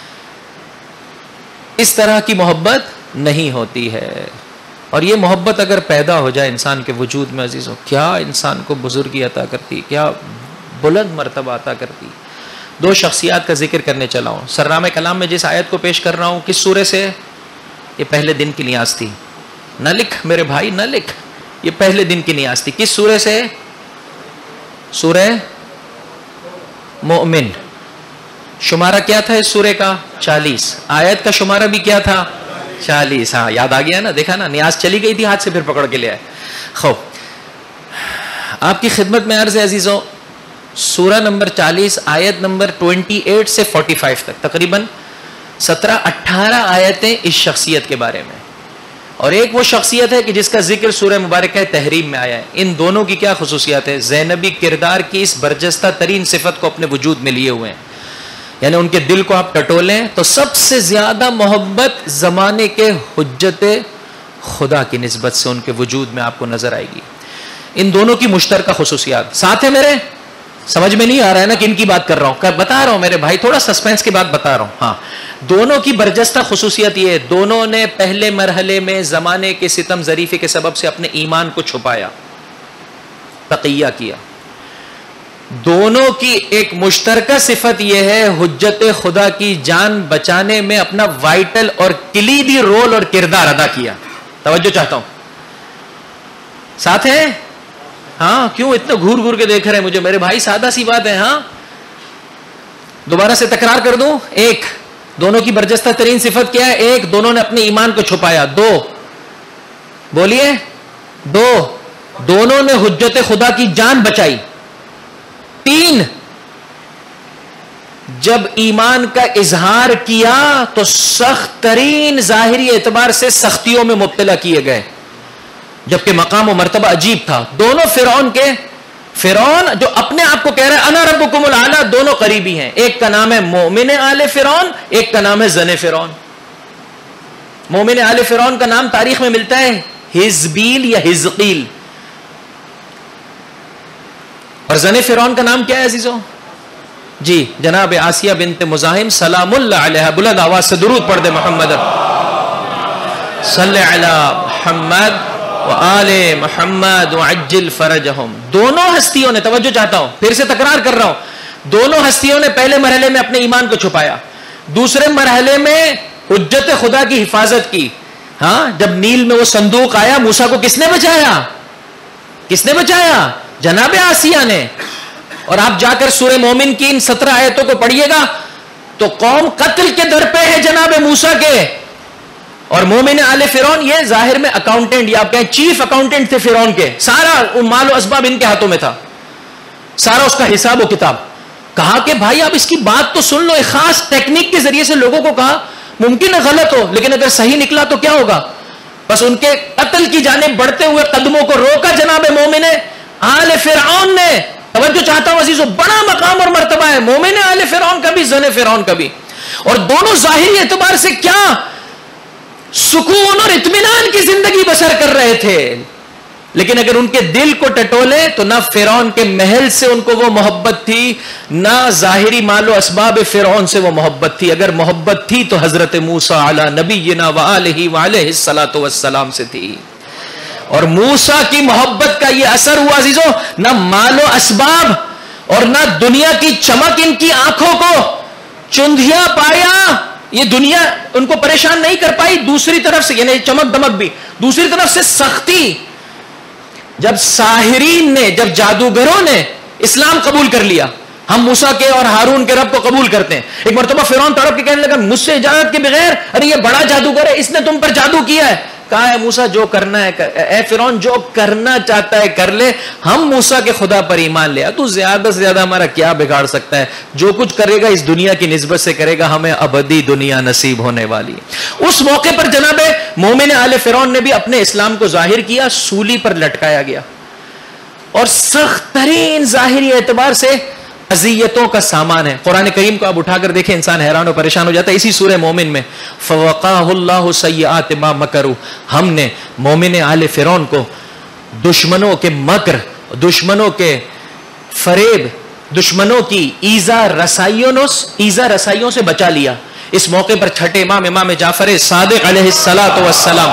اس طرح کی محبت نہیں ہوتی ہے. اور یہ محبت اگر پیدا ہو جائے انسان کے وجود میں عزیزوں، کیا انسان کو بزرگی عطا کرتی، کیا بلند مرتبہ عطا کرتی. دو شخصیات کا ذکر کرنے چلا ہوں. سرنامہ کلام میں جس آیت کو پیش کر رہا ہوں کس سورے سے؟ یہ پہلے دن کی نیاز تھی. نہ لکھ میرے بھائی نہ لکھ، یہ پہلے دن کی نیاز تھی. کس سورے سے؟ سورہ مومن. شمارہ کیا تھا اس سورے کا؟ 40. آیت کا شمارہ بھی کیا تھا؟ 40. ہاں یاد آ گیا نا، دیکھا نا، نیاز چلی گئی تھی ہاتھ سے پھر پکڑ کے لے آئے. خوب آپ کی خدمت میں عرض ہے عزیزوں، سورہ نمبر 40 آیت نمبر 28 سے 45 تک تقریباً 17-18 آیتیں اس شخصیت کے بارے میں. اور ایک وہ شخصیت ہے کہ جس کا ذکر سورہ مبارکہ تحریم میں آیا ہے. ان دونوں کی کیا خصوصیات ہے؟ زینبی کردار کی اس برجستہ ترین صفت کو اپنے وجود میں لیے ہوئے ہیں. یعنی ان کے دل کو آپ ٹٹولیں تو سب سے زیادہ محبت زمانے کے حجت خدا کی نسبت سے ان کے وجود میں آپ کو نظر آئے گی. ان دونوں کی مشترکہ خصوصیات ساتھ ہے میرے. سمجھ میں نہیں آ رہا ہے نا کن کی بات کر رہا ہوں؟ بتا رہا ہوں میرے بھائی، تھوڑا سسپینس کی بات بتا رہا ہوں. ہاں، دونوں کی برجستہ خصوصیت یہ ہے، دونوں نے پہلے مرحلے میں زمانے کے ستم ظریفی کے سبب سے اپنے ایمان کو چھپایا، تقیہ کیا. دونوں کی ایک مشترکہ صفت یہ ہے، حجت خدا کی جان بچانے میں اپنا وائٹل اور کلیدی رول اور کردار ادا کیا. توجہ چاہتا ہوں، ساتھ ہیں؟ ہاں، کیوں اتنا گھور گھور کے دیکھ رہے ہیں مجھے میرے بھائی؟ سادہ سی بات ہے. ہاں، دوبارہ سے تکرار کر دوں. ایک، دونوں کی برجستہ ترین صفت کیا ہے؟ ایک، دونوں نے اپنے ایمان کو چھپایا. دو، بولیے. دو، دونوں نے حجت خدا کی جان بچائی. تین، جب ایمان کا اظہار کیا تو سخت ترین ظاہری اعتبار سے سختیوں میں مبتلا کیے گئے، جبکہ مقام و مرتبہ عجیب تھا. دونوں فرعون جو اپنے آپ کو کہہ رہا ہے انا ربکم الاعلی، دونوں قریبی ہیں. ایک کا نام ہے مومن آل فرعون، ایک کا نام ہے زن فرعون. مومن آل فرعون کا نام تاریخ میں ملتا ہے حزبیل یا حزقیل، اور زن فرعون کا نام کیا ہے عزیزو؟ جی، جناب آسیہ بنت مزاحم سلام اللہ علیہ. بلند آواز سے درود پڑھ دے محمد صلی علی محمد وآل محمد وعجل فرجہم. دونوں ہستیوں نے، توجہ چاہتا ہوں، پھر سے تکرار کر رہا ہوں، دونوں ہستیوں نے پہلے مرحلے میں اپنے ایمان کو چھپایا، دوسرے مرحلے میں حجت خدا کی حفاظت کی. ہاں، جب نیل میں وہ صندوق آیا، موسیٰ کو کس نے بچایا؟ کس نے بچایا؟ جناب آسیہ نے. اور آپ جا کر سورہ مومن کی ان 17 آیتوں کو پڑھیے گا تو قوم قتل کے در پہ ہے جناب موسیٰ کے. اور مومن آل فرعون یہ ظاہر میں اکاؤنٹنٹ یا آپ کہیں چیف اکاؤنٹنٹ تھے فرعون کے، سارا مال و اسباب ان کے ہاتھوں میں تھا، سارا اس کا حساب و کتاب. کہا کہ بھائی آپ اس کی بات تو سن لو. ایک خاص ٹیکنیک کے ذریعے سے لوگوں کو کہا ممکن ہے غلط ہو لیکن اگر صحیح نکلا تو کیا ہوگا. بس ان کے قتل کی جانب بڑھتے ہوئے قدموں کو روکا جناب مومن آل فرعون نے. توجہ چاہتا ہوں عزیزو، بڑا مقام اور مرتبہ ہے مومن آل فرعون کا بھی، زن فرعون کا بھی. اور دونوں ظاہری اعتبار سے کیا سکون اور اطمینان کی زندگی بسر کر رہے تھے، لیکن اگر ان کے دل کو ٹٹولے تو نہ فرعون کے محل سے ان کو وہ محبت تھی، نہ ظاہری مال و اسباب فرعون سے وہ محبت تھی. اگر محبت تھی تو حضرت موسیٰ علی نبینا وآلہ وعلیہ الصلاۃ والسلام سے تھی. اور موسیٰ کی محبت کا یہ اثر ہوا عزیزو، نہ مال و اسباب اور نہ دنیا کی چمک ان کی آنکھوں کو چندھیا پایا. یہ دنیا ان کو پریشان نہیں کر پائی. دوسری طرف سے یعنی چمک دمک بھی، دوسری طرف سے سختی. جب ساحرین نے، جب جادوگروں نے اسلام قبول کر لیا، ہم موسیٰ کے اور ہارون کے رب کو قبول کرتے ہیں. ایک مرتبہ فرعون تڑپ کے کہنے لگا مجھ سے اجازت کے بغیر، ارے یہ بڑا جادوگر ہے، اس نے تم پر جادو کیا ہے. کہا ہے موسیٰ جو کرنا ہے اے فرعون جو کرنا چاہتا ہے کر لے، ہم موسیٰ کے خدا پر ایمان لیا، تو زیادہ سے زیادہ ہمارا کیا بگاڑ سکتا ہے؟ جو کچھ کرے گا اس دنیا کی نسبت سے کرے گا، ہمیں ابدی دنیا نصیب ہونے والی. اس موقع پر جناب مومن آل فرعون نے بھی اپنے اسلام کو ظاہر کیا، سولی پر لٹکایا گیا اور سخت ترین ظاہری اعتبار سے اذیتوں کا سامان ہے. قرآن کریم کو آپ اٹھا کر دیکھیں انسان حیران و پریشان ہو جاتا ہے. اسی سورہ مومن میں فوقاہ اللہ سیئات ما مکروا، ہم نے مومن آل فرعون کو دشمنوں کے مکر، دشمنوں کے فریب، دشمنوں کی ایذا رسائیوں سے بچا لیا. اس موقع پر چھٹے امام جعفر صادق علیہ الصلاۃ والسلام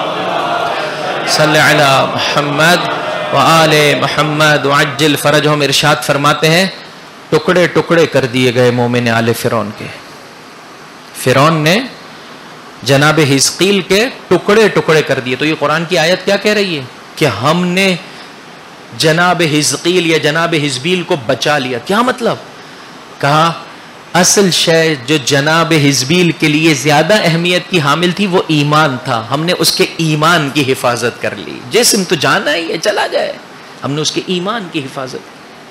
صلی علی محمد وآل محمد وعجل فرجہم ارشاد فرماتے ہیں ٹکڑے ٹکڑے کر دیے گئے مومن آل فرعون کے. فرعون نے جناب حزقیل کے ٹکڑے ٹکڑے کر دیے. تو یہ قرآن کی آیت کیا کہہ رہی ہے کہ ہم نے جناب حزقیل یا جناب حزبیل کو بچا لیا. کیا مطلب؟ کہا اصل شے جو جناب حزبیل کے لیے زیادہ اہمیت کی حامل تھی وہ ایمان تھا، ہم نے اس کے ایمان کی حفاظت کر لی. جسم تو جانا ہی ہے، چلا جائے، ہم نے اس کے ایمان کی حفاظت.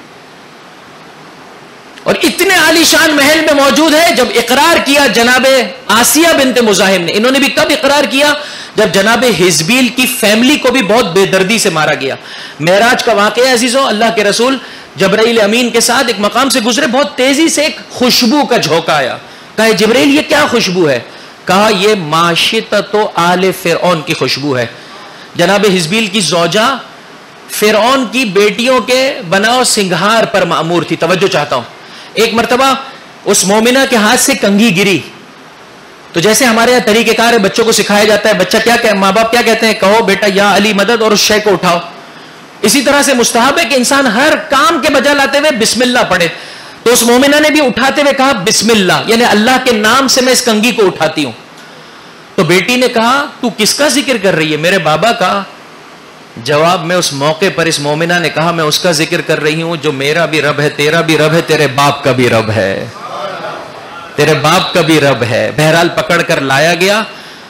اور اتنے عالی شان محل میں موجود ہے جب اقرار کیا جناب آسیہ بنت مزاحم نے. انہوں نے بھی کب اقرار کیا؟ جب جناب حزبیل کی فیملی کو بھی بہت بے دردی سے مارا گیا. معراج کا واقعہ ہے عزیزوں، اللہ کے رسول جبرائیل امین کے ساتھ ایک مقام سے گزرے، بہت تیزی سے ایک خوشبو کا جھونکا آیا. کہا جبرائیل یہ کیا خوشبو ہے؟ کہا یہ ماشطۃ آل فرعون کی خوشبو ہے. جناب حزبیل کی زوجہ فرعون کی بیٹیوں کے بناؤ سنگھار پر مأمور تھی. توجہ چاہتا ہوں. ایک مرتبہ اس مومنہ کے ہاتھ سے کنگھی گری تو جیسے ہمارے یہاں طریقہ کار ہے, بچوں کو سکھایا جاتا ہے, بچہ کیا کہ ماں باپ کیا کہتے ہیں, کہو بیٹا یا علی مدد اور اس شے کو اٹھاؤ. اسی طرح سے مستحب ہے کہ انسان ہر کام کے بجا لاتے ہوئے بسم اللہ پڑھے. تو اس مومنہ نے بھی اٹھاتے ہوئے کہا بسم اللہ, یعنی اللہ کے نام سے میں اس کنگھی کو اٹھاتی ہوں. تو بیٹی نے کہا تو کس کا ذکر کر رہی ہے؟ میرے بابا کا. جواب میں اس موقع پر اس مومنہ نے کہا میں اس کا ذکر کر رہی ہوں جو میرا بھی رب ہے, تیرا بھی رب ہے, تیرے باپ کا بھی رب ہے, تیرے باپ کا بھی رب ہے. بہرحال پکڑ کر لایا گیا.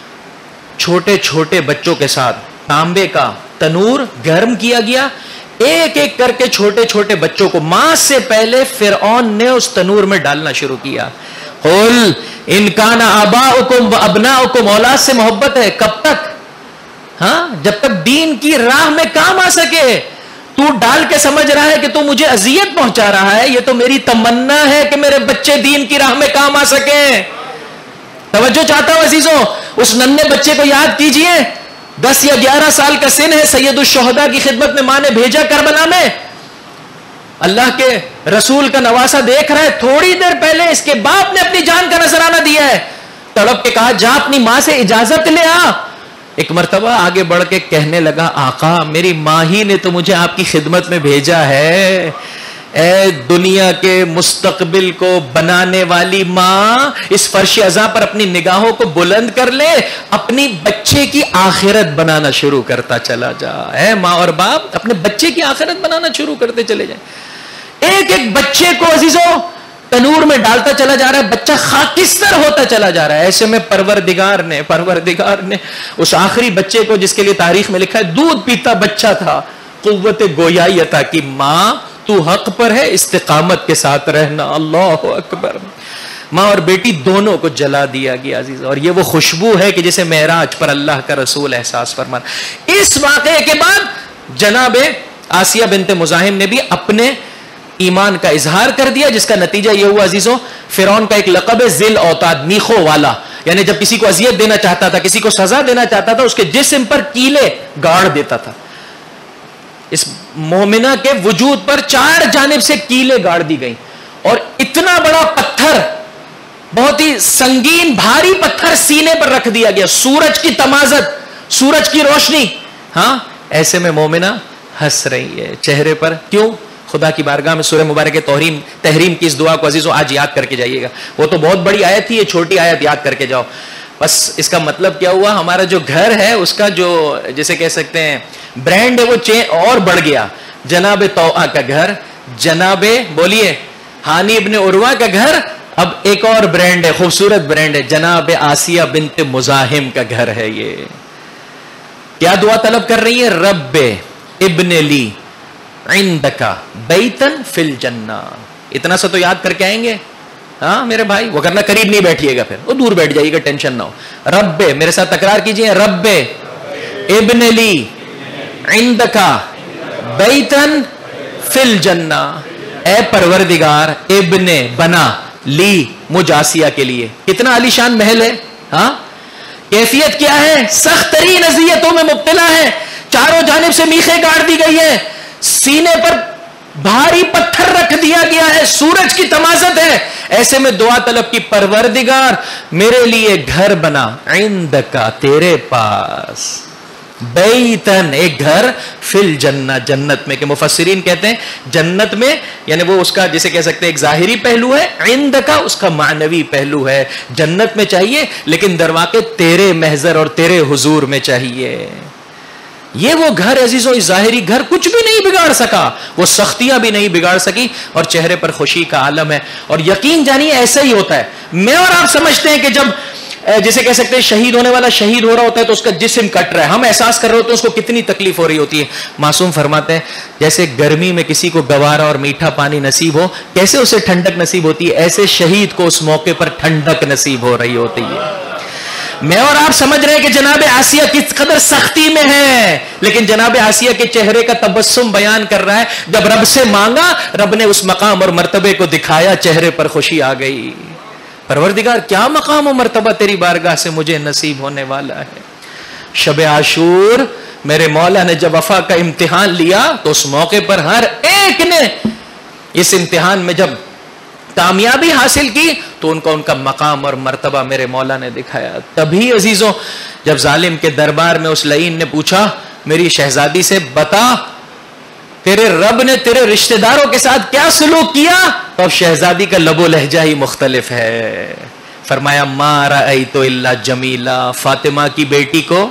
چھوٹے چھوٹے بچوں کے ساتھ تانبے کا تنور گرم کیا گیا. ایک ایک کر کے چھوٹے چھوٹے بچوں کو ماں سے پہلے فرعون نے اس تنور میں ڈالنا شروع کیا. قل ان کان آباؤکم و ابناؤکم, اولاد سے محبت ہے کب تک؟ ہاں, جب تک دین کی راہ میں کام آ سکے. تو ڈال کے سمجھ رہا ہے کہ تو مجھے اذیت پہنچا رہا ہے, یہ تو میری تمنا ہے کہ میرے بچے دین کی راہ میں کام آ سکیں. توجہ چاہتا ہوں عزیزوں, اس ننھے بچے کو یاد کیجئے, 10 یا 11 سال کا سن ہے, سید الشہداء کی خدمت میں ماں نے بھیجا کربلا میں. اللہ کے رسول کا نواسا دیکھ رہا ہے, تھوڑی دیر پہلے اس کے باپ نے اپنی جان کا نذرانہ دیا ہے. تڑپ کے کہا جا اپنی ماں سے اجازت لے آ. ایک مرتبہ آگے بڑھ کے کہنے لگا آقا میری ماں ہی نے تو مجھے آپ کی خدمت میں بھیجا ہے. اے دنیا کے مستقبل کو بنانے والی ماں, اس فرش ازاں پر اپنی نگاہوں کو بلند کر لے, اپنی بچے کی آخرت بنانا شروع کرتا چلا جا. اے ماں اور باپ اپنے بچے کی آخرت بنانا شروع کرتے چلے جائیں. ایک ایک بچے کو عزیزوں تنور میں ڈالتا چلا جا رہا ہے, بچہ خاکستر ہوتا چلا جا رہا ہے. ایسے میں پروردگار نے اس آخری بچے کو, جس کے لیے تاریخ میں لکھا ہے دودھ پیتا بچہ تھا, قوت گویائی عطا کی. ماں تو حق پر ہے, استقامت کے ساتھ رہنا. اللہ اکبر. ماں اور بیٹی دونوں کو جلا دیا گیا عزیز, اور یہ وہ خوشبو ہے کہ جسے معراج پر اللہ کا رسول احساس فرمانا. اس واقعے کے بعد جناب آسیہ بنت مزاحم نے بھی اپنے ایمان کا اظہار کر دیا, جس کا نتیجہ یہ ہوا عزیزوں, فرعون کا ایک لقب ہے ذل اوتاد, میخوں والا. یعنی جب کسی کو اذیت دینا چاہتا تھا, کسی کو سزا دینا چاہتا تھا, اس کے جسم پر کیلے گاڑ دیتا تھا. اس مومنہ کے وجود پر 4 جانب سے کیلے گاڑ دی گئی, اور اتنا بڑا پتھر, بہت ہی سنگین بھاری پتھر سینے پر رکھ دیا گیا. سورج کی تمازت, سورج کی روشنی. ہاں, ایسے میں مومنہ ہنس رہی ہے چہرے پر. کیوں؟ خدا کی بارگاہ میں سورہ مبارک تحریم کی اس دعا کو عزیزوں آج یاد کر کے جائیے گا. وہ تو بہت بڑی آیت تھی, یہ چھوٹی آیت یاد کر کے جاؤ. بس اس کا مطلب کیا ہوا, ہمارا جو گھر ہے اس کا جو جیسے کہہ سکتے ہیں برانڈ ہے وہ اور بڑھ گیا. جناب طوعہ کا گھر, جناب بولیے ہانی ابن عروہ کا گھر, اب ایک اور برانڈ ہے, خوبصورت برانڈ ہے, جناب آسیہ بنت مزاحم کا گھر ہے. یہ کیا دعا طلب کر رہی ہے؟ رب ابن لی عندکا بیتن فی الجنہ. اتنا سا تو یاد کر کے آئیں گے ہاں میرے بھائی, وہ کرنا قریب نہیں بیٹھیے گا, پھر وہ دور بیٹھ جائیے گا, ٹینشن نہ ہو. رب, میرے ساتھ تکرار کیجئے, رب ابن لی عندکا بیتن فی الجنہ. اے پروردگار, ابن بنا, لی مجھ آسیہ کے لیے. کتنا عالی شان محل ہے. ہاں, کیفیت کیا ہے؟ سخت ترین اذیتوں میں مبتلا ہے, چاروں جانب سے میخیں گاڑ دی گئی ہے, سینے پر بھاری پتھر رکھ دیا گیا ہے, سورج کی تمازت ہے. ایسے میں دعا طلب کی, پروردگار میرے لیے گھر بنا, عندکا تیرے پاس, بیتن ایک گھر, فی الجنہ جنت میں. کہ مفسرین کہتے ہیں جنت میں یعنی وہ اس کا جسے کہہ سکتے ہیں ایک ظاہری پہلو ہے, عندکا اس کا معنوی پہلو ہے. جنت میں چاہیے لیکن در واقع تیرے محضر اور تیرے حضور میں چاہیے. یہ وہ گھر عزیزوں, اس ظاہری گھر کچھ بھی نہیں بگاڑ سکا, وہ سختیاں بھی نہیں بگاڑ سکی, اور چہرے پر خوشی کا عالم ہے. اور یقین جانیے ایسا ہی ہوتا ہے. میں اور آپ سمجھتے ہیں کہ جب جسے کہہ سکتے ہیں شہید ہونے والا شہید ہو رہا ہوتا ہے تو اس کا جسم کٹ رہا ہے, ہم احساس کر رہے ہوتے ہیں اس کو کتنی تکلیف ہو رہی ہوتی ہے. معصوم فرماتے ہیں جیسے گرمی میں کسی کو گوارا اور میٹھا پانی نصیب ہو, کیسے اسے ٹھنڈک نصیب ہوتی ہے, ایسے شہید کو اس موقع پر ٹھنڈک نصیب ہو رہی ہوتی ہے. میں اور آپ سمجھ رہے ہیں کہ جناب آسیہ کس قدر سختی میں ہے, لیکن جناب آسیہ کے چہرے کا تبسم بیان کر رہا ہے. جب رب سے مانگا, رب نے اس مقام اور مرتبے کو دکھایا, چہرے پر خوشی آ گئی. پروردگار کیا مقام و مرتبہ تیری بارگاہ سے مجھے نصیب ہونے والا ہے. شب عاشور میرے مولا نے جب وفا کا امتحان لیا تو اس موقع پر ہر ایک نے اس امتحان میں جب کامیابی حاصل کی تو ان کا مقام اور مرتبہ میرے مولا نے دکھایا. تبھی عزیزوں جب ظالم کے دربار میں اس لعین نے پوچھا میری شہزادی سے بتا تیرے رب نے تیرے رشتہ داروں کے ساتھ کیا سلوک کیا, تو اب شہزادی کا لب و لہجہ ہی مختلف ہے. فرمایا ما رأیت الا جمیلا, فاطمہ کی بیٹی کو,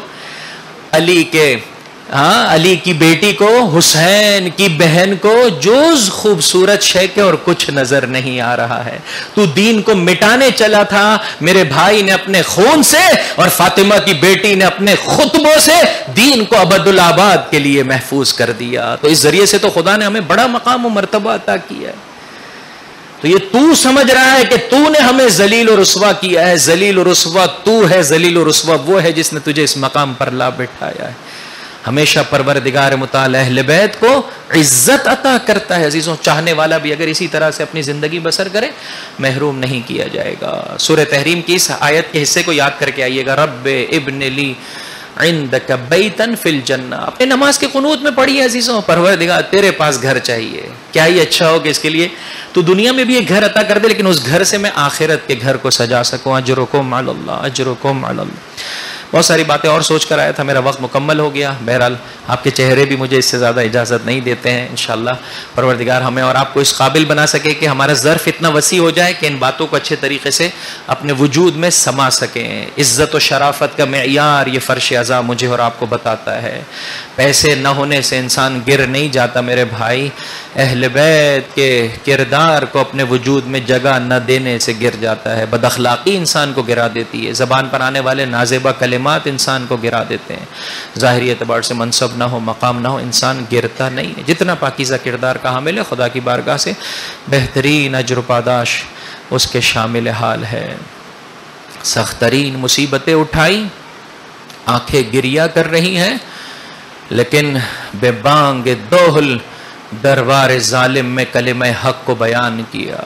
علی کی بیٹی کو, حسین کی بہن کو جوز خوبصورت شے کے اور کچھ نظر نہیں آ رہا ہے. تو دین کو مٹانے چلا تھا, میرے بھائی نے اپنے خون سے اور فاطمہ کی بیٹی نے اپنے خطبوں سے دین کو ابدالآباد کے لیے محفوظ کر دیا. تو اس ذریعے سے تو خدا نے ہمیں بڑا مقام و مرتبہ عطا کیا ہے. تو یہ تو سمجھ رہا ہے کہ تو نے ہمیں ذلیل و رسوا کیا ہے, ذلیل و رسوا تو ہے, ذلیل و رسوا وہ ہے جس نے تجھے اس مقام پر لا بٹھایا ہے. ہمیشہ پروردگار متعال اہل بیت کو عزت عطا کرتا ہے. عزیزوں چاہنے والا بھی اگر اسی طرح سے اپنی زندگی بسر کرے محروم نہیں کیا جائے گا. سورہ تحریم کی اس آیت کے حصے کو یاد کر کے آئیے گا. رب ابن لی عندک بیتن فی الجنہ, اپنے نماز کے قنوت میں پڑھیے عزیزوں, پروردگار تیرے پاس گھر چاہیے. کیا ہی اچھا ہو کہ اس کے لیے تو دنیا میں بھی ایک گھر عطا کر دے, لیکن اس گھر سے میں آخرت کے گھر کو سجا سکوں. اجرکم علی اللہ, اجرکم علی اللہ. بہت ساری باتیں اور سوچ کر آیا تھا, میرا وقت مکمل ہو گیا. بہرحال آپ کے چہرے بھی مجھے اس سے زیادہ اجازت نہیں دیتے ہیں. انشاءاللہ پروردگار ہمیں اور آپ کو اس قابل بنا سکے کہ ہمارا ظرف اتنا وسیع ہو جائے کہ ان باتوں کو اچھے طریقے سے اپنے وجود میں سما سکیں. عزت و شرافت کا معیار یہ فرش اعضاء مجھے اور آپ کو بتاتا ہے. پیسے نہ ہونے سے انسان گر نہیں جاتا میرے بھائی, اہل بیت کے کردار کو اپنے وجود میں جگہ نہ دینے سے گر جاتا ہے. بد اخلاقی انسان کو گرا دیتی ہے, زبان پر آنے والے نازیبہ کلمات انسان کو گرا دیتے ہیں. ظاہری اعتبار سے منصب نہ ہو, مقام نہ ہو, انسان گرتا نہیں ہے. جتنا پاکیزہ کردار کا حامل ہے خدا کی بارگاہ سے بہترین اجر و پاداش اس کے شامل حال ہے. سخت ترین مصیبتیں اٹھائی, آنکھیں گریا کر رہی ہیں, لیکن بے بانگ دوہل دربار ظالم میں کلمہ حق کو بیان کیا.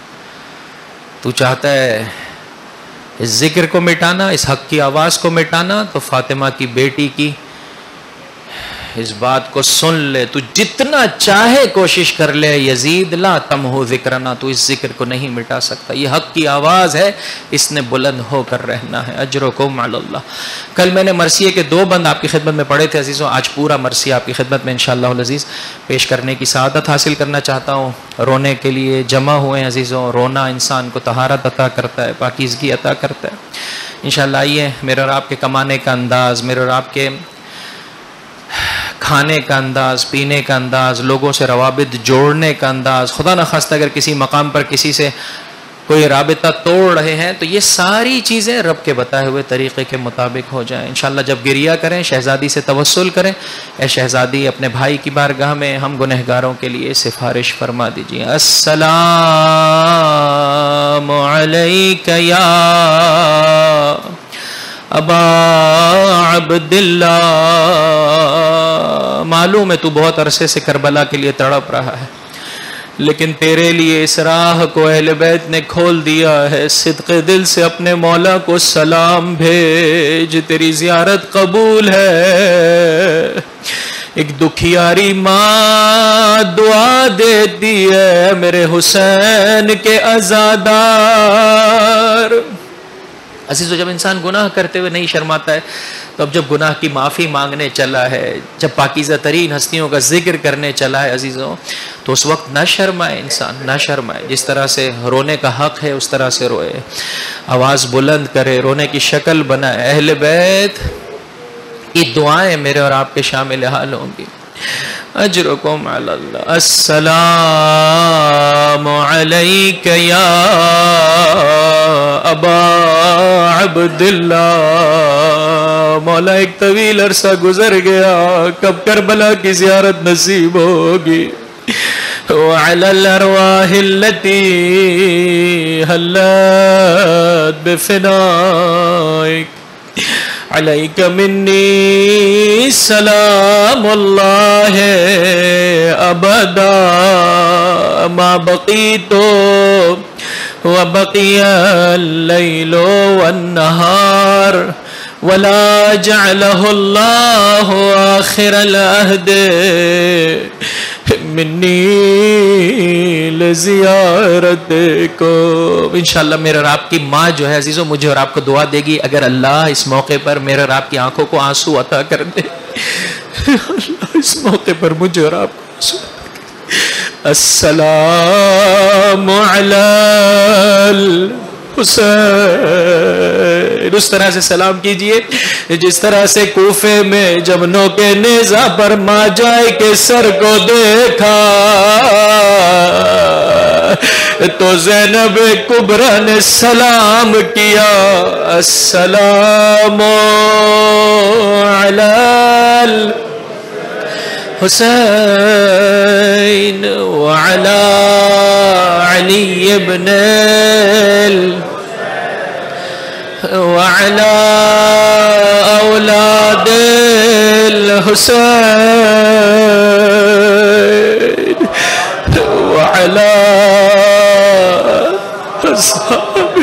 تو چاہتا ہے اس ذکر کو مٹانا, اس حق کی آواز کو مٹانا, تو فاطمہ کی بیٹی کی اس بات کو سن لے. تو جتنا چاہے کوشش کر لے, یزید لا تمہو ذکرنا, تو اس ذکر کو نہیں مٹا سکتا. یہ حق کی آواز ہے, اس نے بلند ہو کر رہنا ہے. اجرکم علی اللہ. کل میں نے مرثیے کے 2 بند آپ کی خدمت میں پڑھے تھے عزیزوں. آج پورا مرثیہ آپ کی خدمت میں انشاءاللہ العزیز پیش کرنے کی سعادت حاصل کرنا چاہتا ہوں. رونے کے لیے جمع ہوئے ہیں عزیزوں. رونا انسان کو طہارت عطا کرتا ہے, پاکیزگی عطا کرتا ہے. انشاءاللہ آئیے, میرے اور آپ کے کمانے کا انداز, میرے اور آپ کے کھانے کا انداز, پینے کا انداز, لوگوں سے روابط جوڑنے کا انداز, خدا نخواستہ اگر کسی مقام پر کسی سے کوئی رابطہ توڑ رہے ہیں تو یہ ساری چیزیں رب کے بتائے ہوئے طریقے کے مطابق ہو جائیں. انشاءاللہ جب گریہ کریں شہزادی سے توسل کریں, اے شہزادی اپنے بھائی کی بارگاہ میں ہم گنہگاروں کے لیے سفارش فرما دیجیے. السلام علیک یا ابا عبداللہ. معلوم ہے تو بہت عرصے سے کربلا کے لیے تڑپ رہا ہے, لیکن تیرے لیے اس راہ کو اہل بیت نے کھول دیا ہے. صدق دل سے اپنے مولا کو سلام بھیج, تیری زیارت قبول ہے. ایک دکھیاری ماں دعا دیتی ہے میرے حسین کے عزادار. عزیزو جب انسان گناہ کرتے ہوئے نہیں شرماتا ہے, تو اب جب گناہ کی معافی مانگنے چلا ہے, جب پاکیزہ ترین ہستیوں کا ذکر کرنے چلا ہے عزیزوں, تو اس وقت نہ شرمائے انسان, نہ شرمائے. جس طرح سے رونے کا حق ہے اس طرح سے روئے, آواز بلند کرے, رونے کی شکل بنائے. اہل بیت کی دعائیں میرے اور آپ کے شامل حال ہوں گی. اجرکم علی اللہ. السلام علیک یا ابا عبداللہ. مولا ایک طویل عرصہ گزر گیا, کب کربلا کی زیارت نصیب ہوگی. وعلى الأرواح التي هلت بفنائك عليك مني سلام الله أبدا ما بقيت وبقي الليل والنهار ولا جعله اللہ آخر العہد منی لزیارت کو. انشاءاللہ میرے اور آپ کی ماں جو ہے عزیزوں مجھے اور آپ کو دعا دے گی اگر اللہ اس موقع پر میرے اور آپ کی آنکھوں کو آنسو عطا کر دے. اللہ اس موقع پر مجھے اور آپ کو آنسو. السلام علی حسین. اس طرح سے سلام کیجئے جس طرح سے کوفے میں جب نوکے نیزہ پر ماں جائے کے سر کو دیکھا تو زینب کبریٰ نے سلام کیا. السلام علی حسین وعلی علی ابن وعلى أولاد الحسين وعلى أصحابه.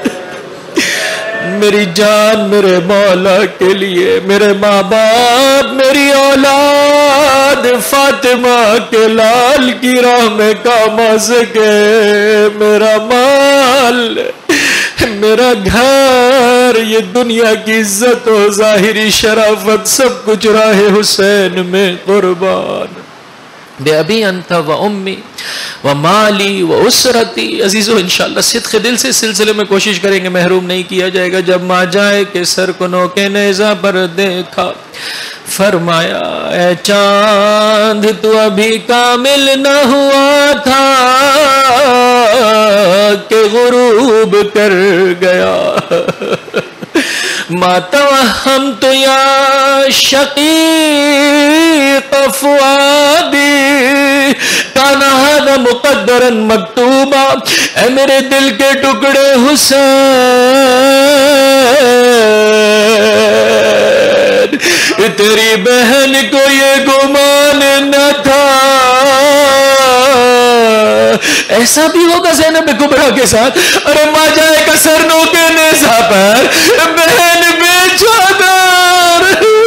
میری جان میرے مولا کے لیے میرے ماں باپ میری اولاد فاطمہ کے لال کی راہ میں کام آ سکے. میرا مال میرا گھر یہ دنیا کی عزت و ظاہری شرافت سب کچھ راہ حسین میں قربان. بے ابی انت و امی و مالی و اسرتی. عزیزو انشاءاللہ صدق دل سے سلسلے میں کوشش کریں گے محروم نہیں کیا جائے گا. جب ماں جائے کہ سر کو نوکے نیزہ پر دیکھا فرمایا اے چاند تو ابھی کامل نہ ہوا تھا کہ غروب کر گیا. ما توہمت یا شقیق فؤادی کان ھذا مقدرا مکتوبا. اے میرے دل کے ٹکڑے حسین تیری بہن کو یہ گمان نہ تھا. ایسا بھی ہوگا زینب کبریٰ کے ساتھ. ارے ماں جائے کا سر نوکے نیزہ پر بہن بے چادر.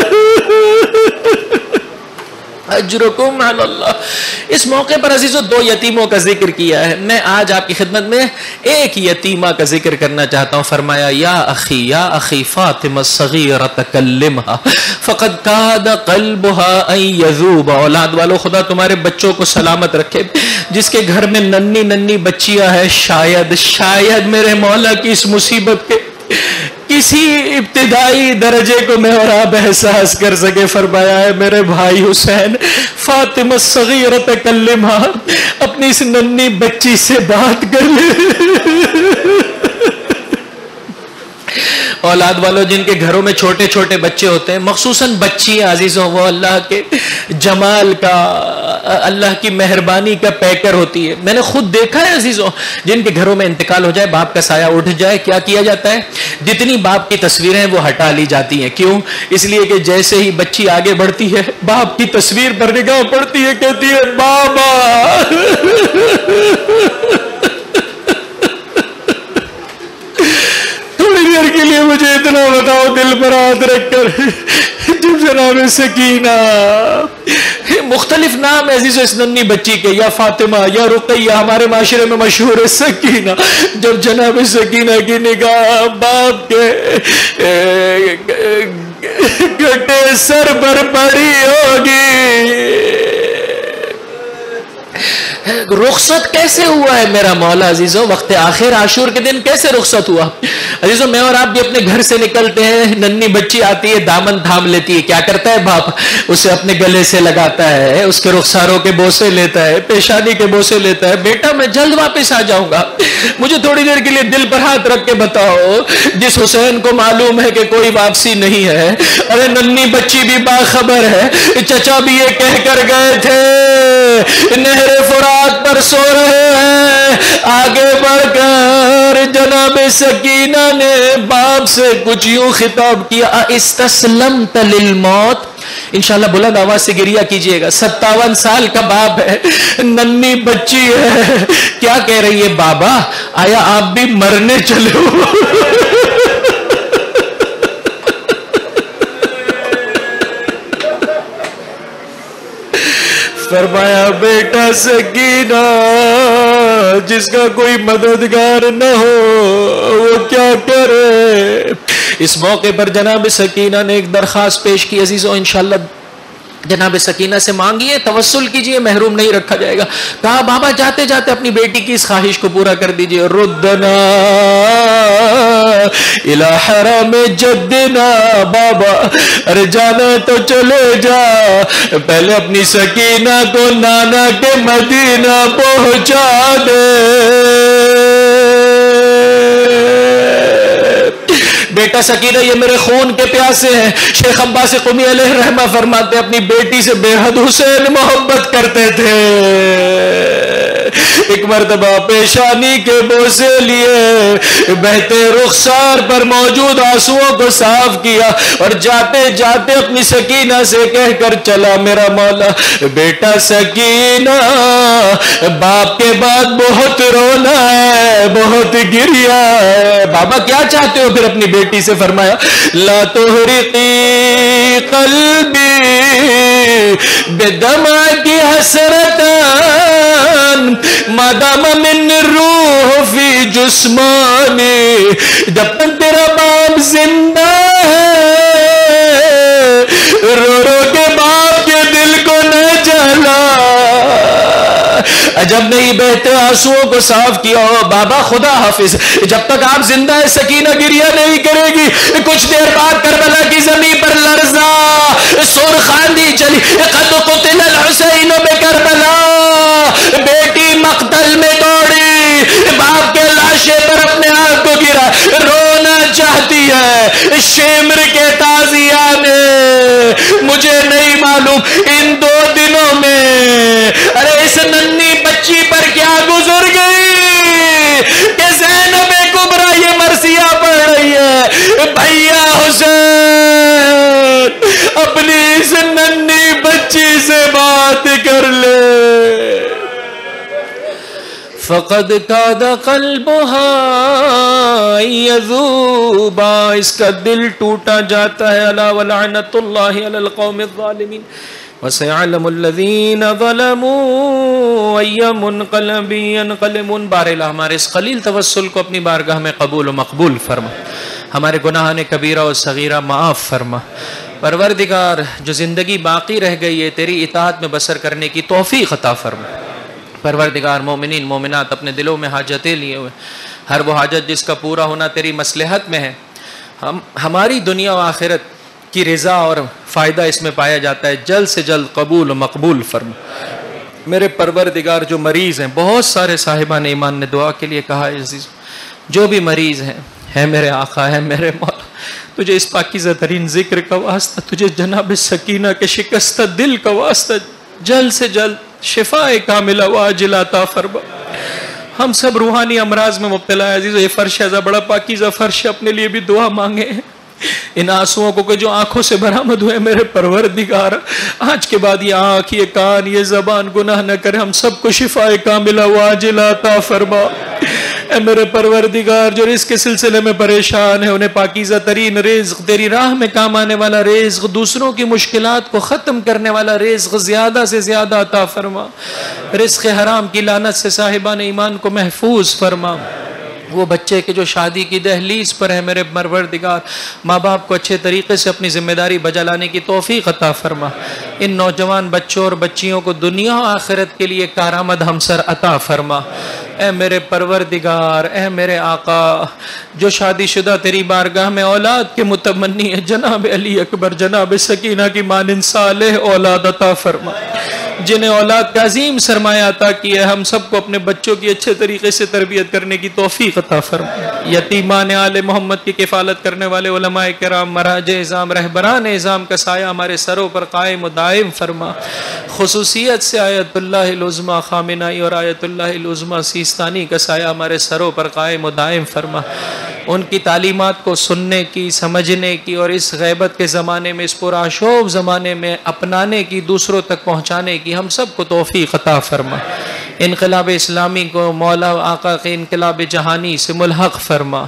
اجرکم علی اللہ. اس موقع پر عزیزو دو یتیموں کا ذکر کیا ہے. میں آج آپ کی خدمت میں ایک یتیمہ کا ذکر کرنا چاہتا ہوں. فرمایا یا اخی فاطمہ الصغیرۃ کلمھا فقد کاد قلبھا ان یذوب. اولاد والو خدا تمہارے بچوں کو سلامت رکھے. جس کے گھر میں ننھی ننھی بچیاں ہیں شاید میرے مولا کی اس مصیبت کے کسی ابتدائی درجے کو میں اور آپ احساس کر سکے. فرمایا ہے میرے بھائی حسین فاطمہ الصغیرۃ کلمھا اپنی اس ننھی بچی سے بات کر لے. اولاد والوں جن کے گھروں میں چھوٹے چھوٹے بچے ہوتے ہیں مخصوصاً بچیاں عزیزوں وہ اللہ کے جمال کا اللہ کی مہربانی کا پیکر ہوتی ہے. میں نے خود دیکھا ہے عزیزوں جن کے گھروں میں انتقال ہو جائے باپ کا سایہ اٹھ جائے کیا کیا جاتا ہے جتنی باپ کی تصویریں وہ ہٹا لی جاتی ہیں. کیوں؟ اس لیے کہ جیسے ہی بچی آگے بڑھتی ہے باپ کی تصویر پر نگاہ پڑتی ہے کہتی ہے بابا. کے لیے مجھے اتنا بتاؤ دل پر ہاتھ رکھ کر جب جناب سکینہ مختلف نام ہے عزیزو اس ننھی بچی کے یا فاطمہ یا رقیہ ہمارے معاشرے میں مشہور ہے سکینہ. جب جناب سکینہ کی نگاہ باپ کے گھٹے سر پر پڑی ہوگی. رخصت کیسے ہوا ہے میرا مولا عزیزو وقت آخر عاشور کے دن کیسے رخصت ہوا عزیزو. میں اور آپ بھی اپنے گھر سے نکلتے ہیں ننھی بچی آتی ہے دامن تھام لیتی ہے. کیا کرتا ہے باپ اسے اپنے گلے سے لگاتا ہے اس کے رخساروں کے بوسے لیتا ہے پیشانی کے بوسے لیتا ہے. بیٹا میں جلد واپس آ جاؤں گا مجھے تھوڑی دیر کے لیے دل پر ہاتھ رکھ کے بتاؤ جس حسین کو معلوم ہے کہ کوئی واپسی نہیں ہے. ارے ننھی بچی بھی باخبر ہے چچا بھی یہ کہہ کر گئے تھے نہر فرات پر سو رہے ہیں. آگے بڑھ کر جناب سکینہ نے باپ سے کچھ یوں خطاب کیا استسلمت للموت. انشاءاللہ بلند آواز سے گریہ کیجئے گا. 57 سال کا باپ ہے ننھی بچی ہے کیا کہہ رہی ہے بابا آیا آپ بھی مرنے چلے ہو. فرمایا بیٹا سکینہ جس کا کوئی مددگار نہ ہو وہ کیا کرے. اس موقع پر جناب سکینہ نے ایک درخواست پیش کی. عزیزو انشاءاللہ جناب سکینہ سے مانگیے, توسل کیجئے, محروم نہیں رکھا جائے گا. کہا بابا جاتے جاتے اپنی بیٹی کی اس خواہش کو پورا کر دیجئے. ردنا الى حرم جدنا, بابا ارے جانا تو چلے جا, پہلے اپنی سکینہ کو نانا کے مدینہ پہنچا دے. بیٹا سکینہ یہ میرے خون کے پیاسے ہیں. شیخ عباس قمی علیہ رحمہ فرماتے اپنی بیٹی سے بے حد حسین محبت کرتے تھے. ایک مرتبہ پیشانی کے بوسے لیے, بہتے رخسار پر موجود آنسوؤں کو صاف کیا اور جاتے جاتے اپنی سکینہ سے کہہ کر چلا, میرا مولا بیٹا سکینہ باپ کے بعد بہت رونا ہے, بہت گریا ہے. بابا کیا چاہتے ہو پھر اپنی بیٹی سے؟ فرمایا لا تحرقی قلبی بدمعک حسرتان ما دام من الروح فی جسمانی, جب تک تیرا باپ زندہ ہے رو رو کے باپ کے دل کو نہ جلا. جب نہیں بہتے آنسوؤں کو صاف کیا ہو, بابا خدا حافظ, جب تک آپ زندہ ہے سکینہ گریہ نہیں کرے گی. کچھ دیر بعد کربلا کی زمین پر لرزا سور خاندی چلی, قد قتل الحسین بکربلا. بیٹی مقتل میں دوڑی, باپ کے لاشے پر اپنے آپ کو گرا, رونا چاہتی ہے. شمر کے تازیانے مجھے نہیں معلوم ان 2 دنوں میں ارے اس ننھی بچی پر کیا گزر گئی کہ زینب کبریٰ یہ مرثیہ پڑھ رہی ہے. بھیا حسین اپنی اس ننھی بچی سے بات کر لے. فقد کاد قلبها یذوبا, اس کا دل ٹوٹا جاتا ہے. الا ولعنت اللہ علی القوم الظالمین وسيعلم الذين ظلموا أي منقلب ينقلبون. باراللہ ہمارے اس قلیل توسل کو اپنی بارگاہ میں قبول و مقبول فرما, ہمارے گناہان کبیرہ و صغیرہ معاف فرما. پروردگار جو زندگی باقی رہ گئی ہے تیری اطاعت میں بسر کرنے کی توفیق عطا فرما. پروردگار مومنین مومنات اپنے دلوں میں حاجتیں لیے ہوئے, ہر وہ حاجت جس کا پورا ہونا تیری مصلحت میں ہے, ہماری دنیا و آخرت کی رضا اور فائدہ اس میں پایا جاتا ہے, جلد سے جلد قبول و مقبول فرما. میرے پروردگار جو مریض ہیں, بہت سارے صاحبان ایمان نے دعا کے لیے کہا ہے عزیز, جو بھی مریض ہیں, ہے میرے آقا, ہے میرے مولا, تجھے اس پاکیزہ ترین ذکر کا واسطہ, تجھے جناب سکینہ کے شکستہ دل کا واسطہ, جلد سے جلد شفاء کاملہ واجلہ عطا فرما. ہم سب روحانی امراض میں مبتلا ہے عزیز, یہ فرش ایسا بڑا پاکیزہ فرش, اپنے لیے بھی دعا مانگے ہیں. ان آنسوؤں کو جو آنکھوں سے برآمد ہوئے, میرے پروردگار آج کے بعد یہ آنکھ, یہ کان, یہ زبان گناہ نہ کرے, ہم سب کو شفاء کاملہ واجلہ عطا فرما. اے میرے پروردگار جو رزق کے سلسلے میں پریشان ہے, انہیں پاکیزہ ترین رزق, تیری راہ میں کام آنے والا رزق, دوسروں کی مشکلات کو ختم کرنے والا رزق زیادہ سے زیادہ عطا فرما. رزق حرام کی لعنت سے صاحبان ایمان کو محفوظ فرما. وہ بچے کے جو شادی کی دہلیز پر ہے, میرے پروردگار ماں باپ کو اچھے طریقے سے اپنی ذمہ داری بجا لانے کی توفیق عطا فرما. ان نوجوان بچوں اور بچیوں کو دنیا و آخرت کے لیے کارآمد ہمسر عطا فرما. اے میرے پروردگار, اے میرے آقا, جو شادی شدہ تیری بارگاہ میں اولاد کے متمنی ہے, جناب علی اکبر, جناب سکینہ کی مانند صالح اولاد عطا فرما. جنہیں اولاد کا عظیم سرمایہ عطا کیا ہے, ہم سب کو اپنے بچوں کی اچھے طریقے سے تربیت کرنے کی توفیق عطا فرما. یتیمان آل محمد کی کفالت کرنے والے علماء کرام, مراجع اعظام, رہبران اعظام کا سایہ ہمارے سروں پر قائم و دائم فرما. خصوصیت سے آیت اللہ العظمیٰ خامنائی اور آیت اللہ العظمیٰ سیستانی کا سایہ ہمارے سروں پر قائم و دائم فرما. ان کی تعلیمات کو سننے کی, سمجھنے کی اور اس غیبت کے زمانے میں, اس پرآشوب زمانے میں اپنانے کی, دوسروں تک پہنچانے کی ہم سب کو توفیق عطا فرما. انقلاب اسلامی کو مولا آقا کے انقلاب جہانی سے ملحق فرما.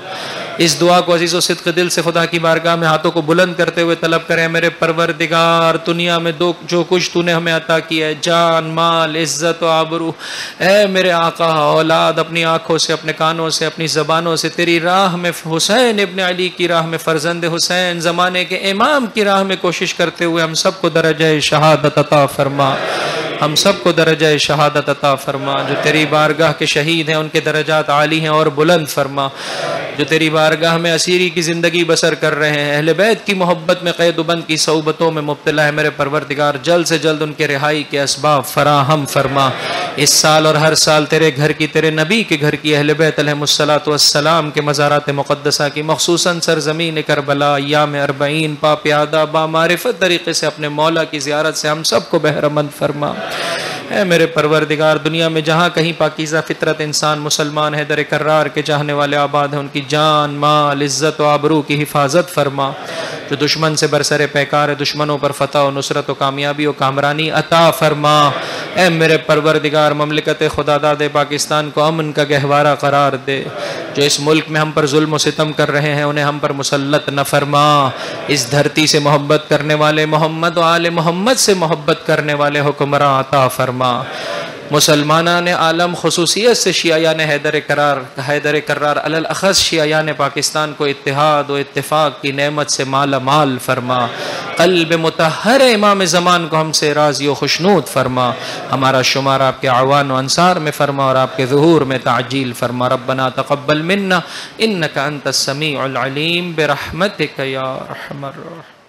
اس دعا کو عزیز و صدق دل سے خدا کی بارگاہ میں ہاتھوں کو بلند کرتے ہوئے طلب کریں، میرے پروردگار دنیا میں جو کچھ تو نے ہمیں عطا کیا ہے، جان، مال، عزت و آبرو، اے میرے آقا، اولاد، اپنی آنکھوں سے، اپنے کانوں سے، اپنی زبانوں سے تیری راہ میں، حسین ابن علی کی راہ میں، فرزند حسین زمانے کے امام کی راہ میں کوشش کرتے ہوئے ہم سب کو درجہ شہادت عطا فرما، ہم سب کو درجہ شہادت عطا فرما۔ جو تیری بارگاہ کے شہید ہیں ان کے درجات عالی ہیں اور بلند فرما۔ جو تیری بارگاہ میں اسیری کی زندگی بسر کر رہے ہیں، اہل بیت کی محبت میں قید و بند کی صحبتوں میں مبتلا ہے، میرے پروردگار جلد سے جلد ان کے رہائی کے اسباب فراہم فرما۔ اس سال اور ہر سال تیرے گھر کی، تیرے نبی کے گھر کی، اہل بیت علیہم الصلاۃ والسلام کے مزارات مقدسہ کی، خصوصاً سرزمین کربلا، ایام 40 پیادہ بامعرفت طریقے سے اپنے مولا کی زیارت سے ہم سب کو بہرمند فرما۔ اے میرے پروردگار دنیا میں جہاں کہیں پاکیزہ فطرت انسان مسلمان ہے، در کرار کے چاہنے والے آباد ہیں، ان کی جان، مال، عزت و آبرو کی حفاظت فرما۔ جو دشمن سے برسر پیکار ہے، دشمنوں پر فتح و نصرت و کامیابی و کامرانی عطا فرما۔ اے میرے پروردگار مملکت خدا داد پاکستان کو امن کا گہوارہ قرار دے۔ جو اس ملک میں ہم پر ظلم و ستم کر رہے ہیں انہیں ہم پر مسلط نہ فرما۔ اس دھرتی سے محبت کرنے والے، محمد و آل محمد سے محبت کرنے والے حکمراں عطا فرما۔ مسلمانان عالم خصوصیت سے شیعیان حیدر کرار علی الاخص شیعیان پاکستان کو اتحاد و اتفاق کی نعمت سے مالا مال فرما۔ قلب مطہر امام زمان کو ہم سے راضی و خوشنود فرما۔ ہمارا شمار آپ کے اعوان و انصار میں فرما اور آپ کے ظہور میں تعجیل فرما۔ ربنا تقبل منا انک انت السمیع العلیم برحمتک یا ارحم الراحمین۔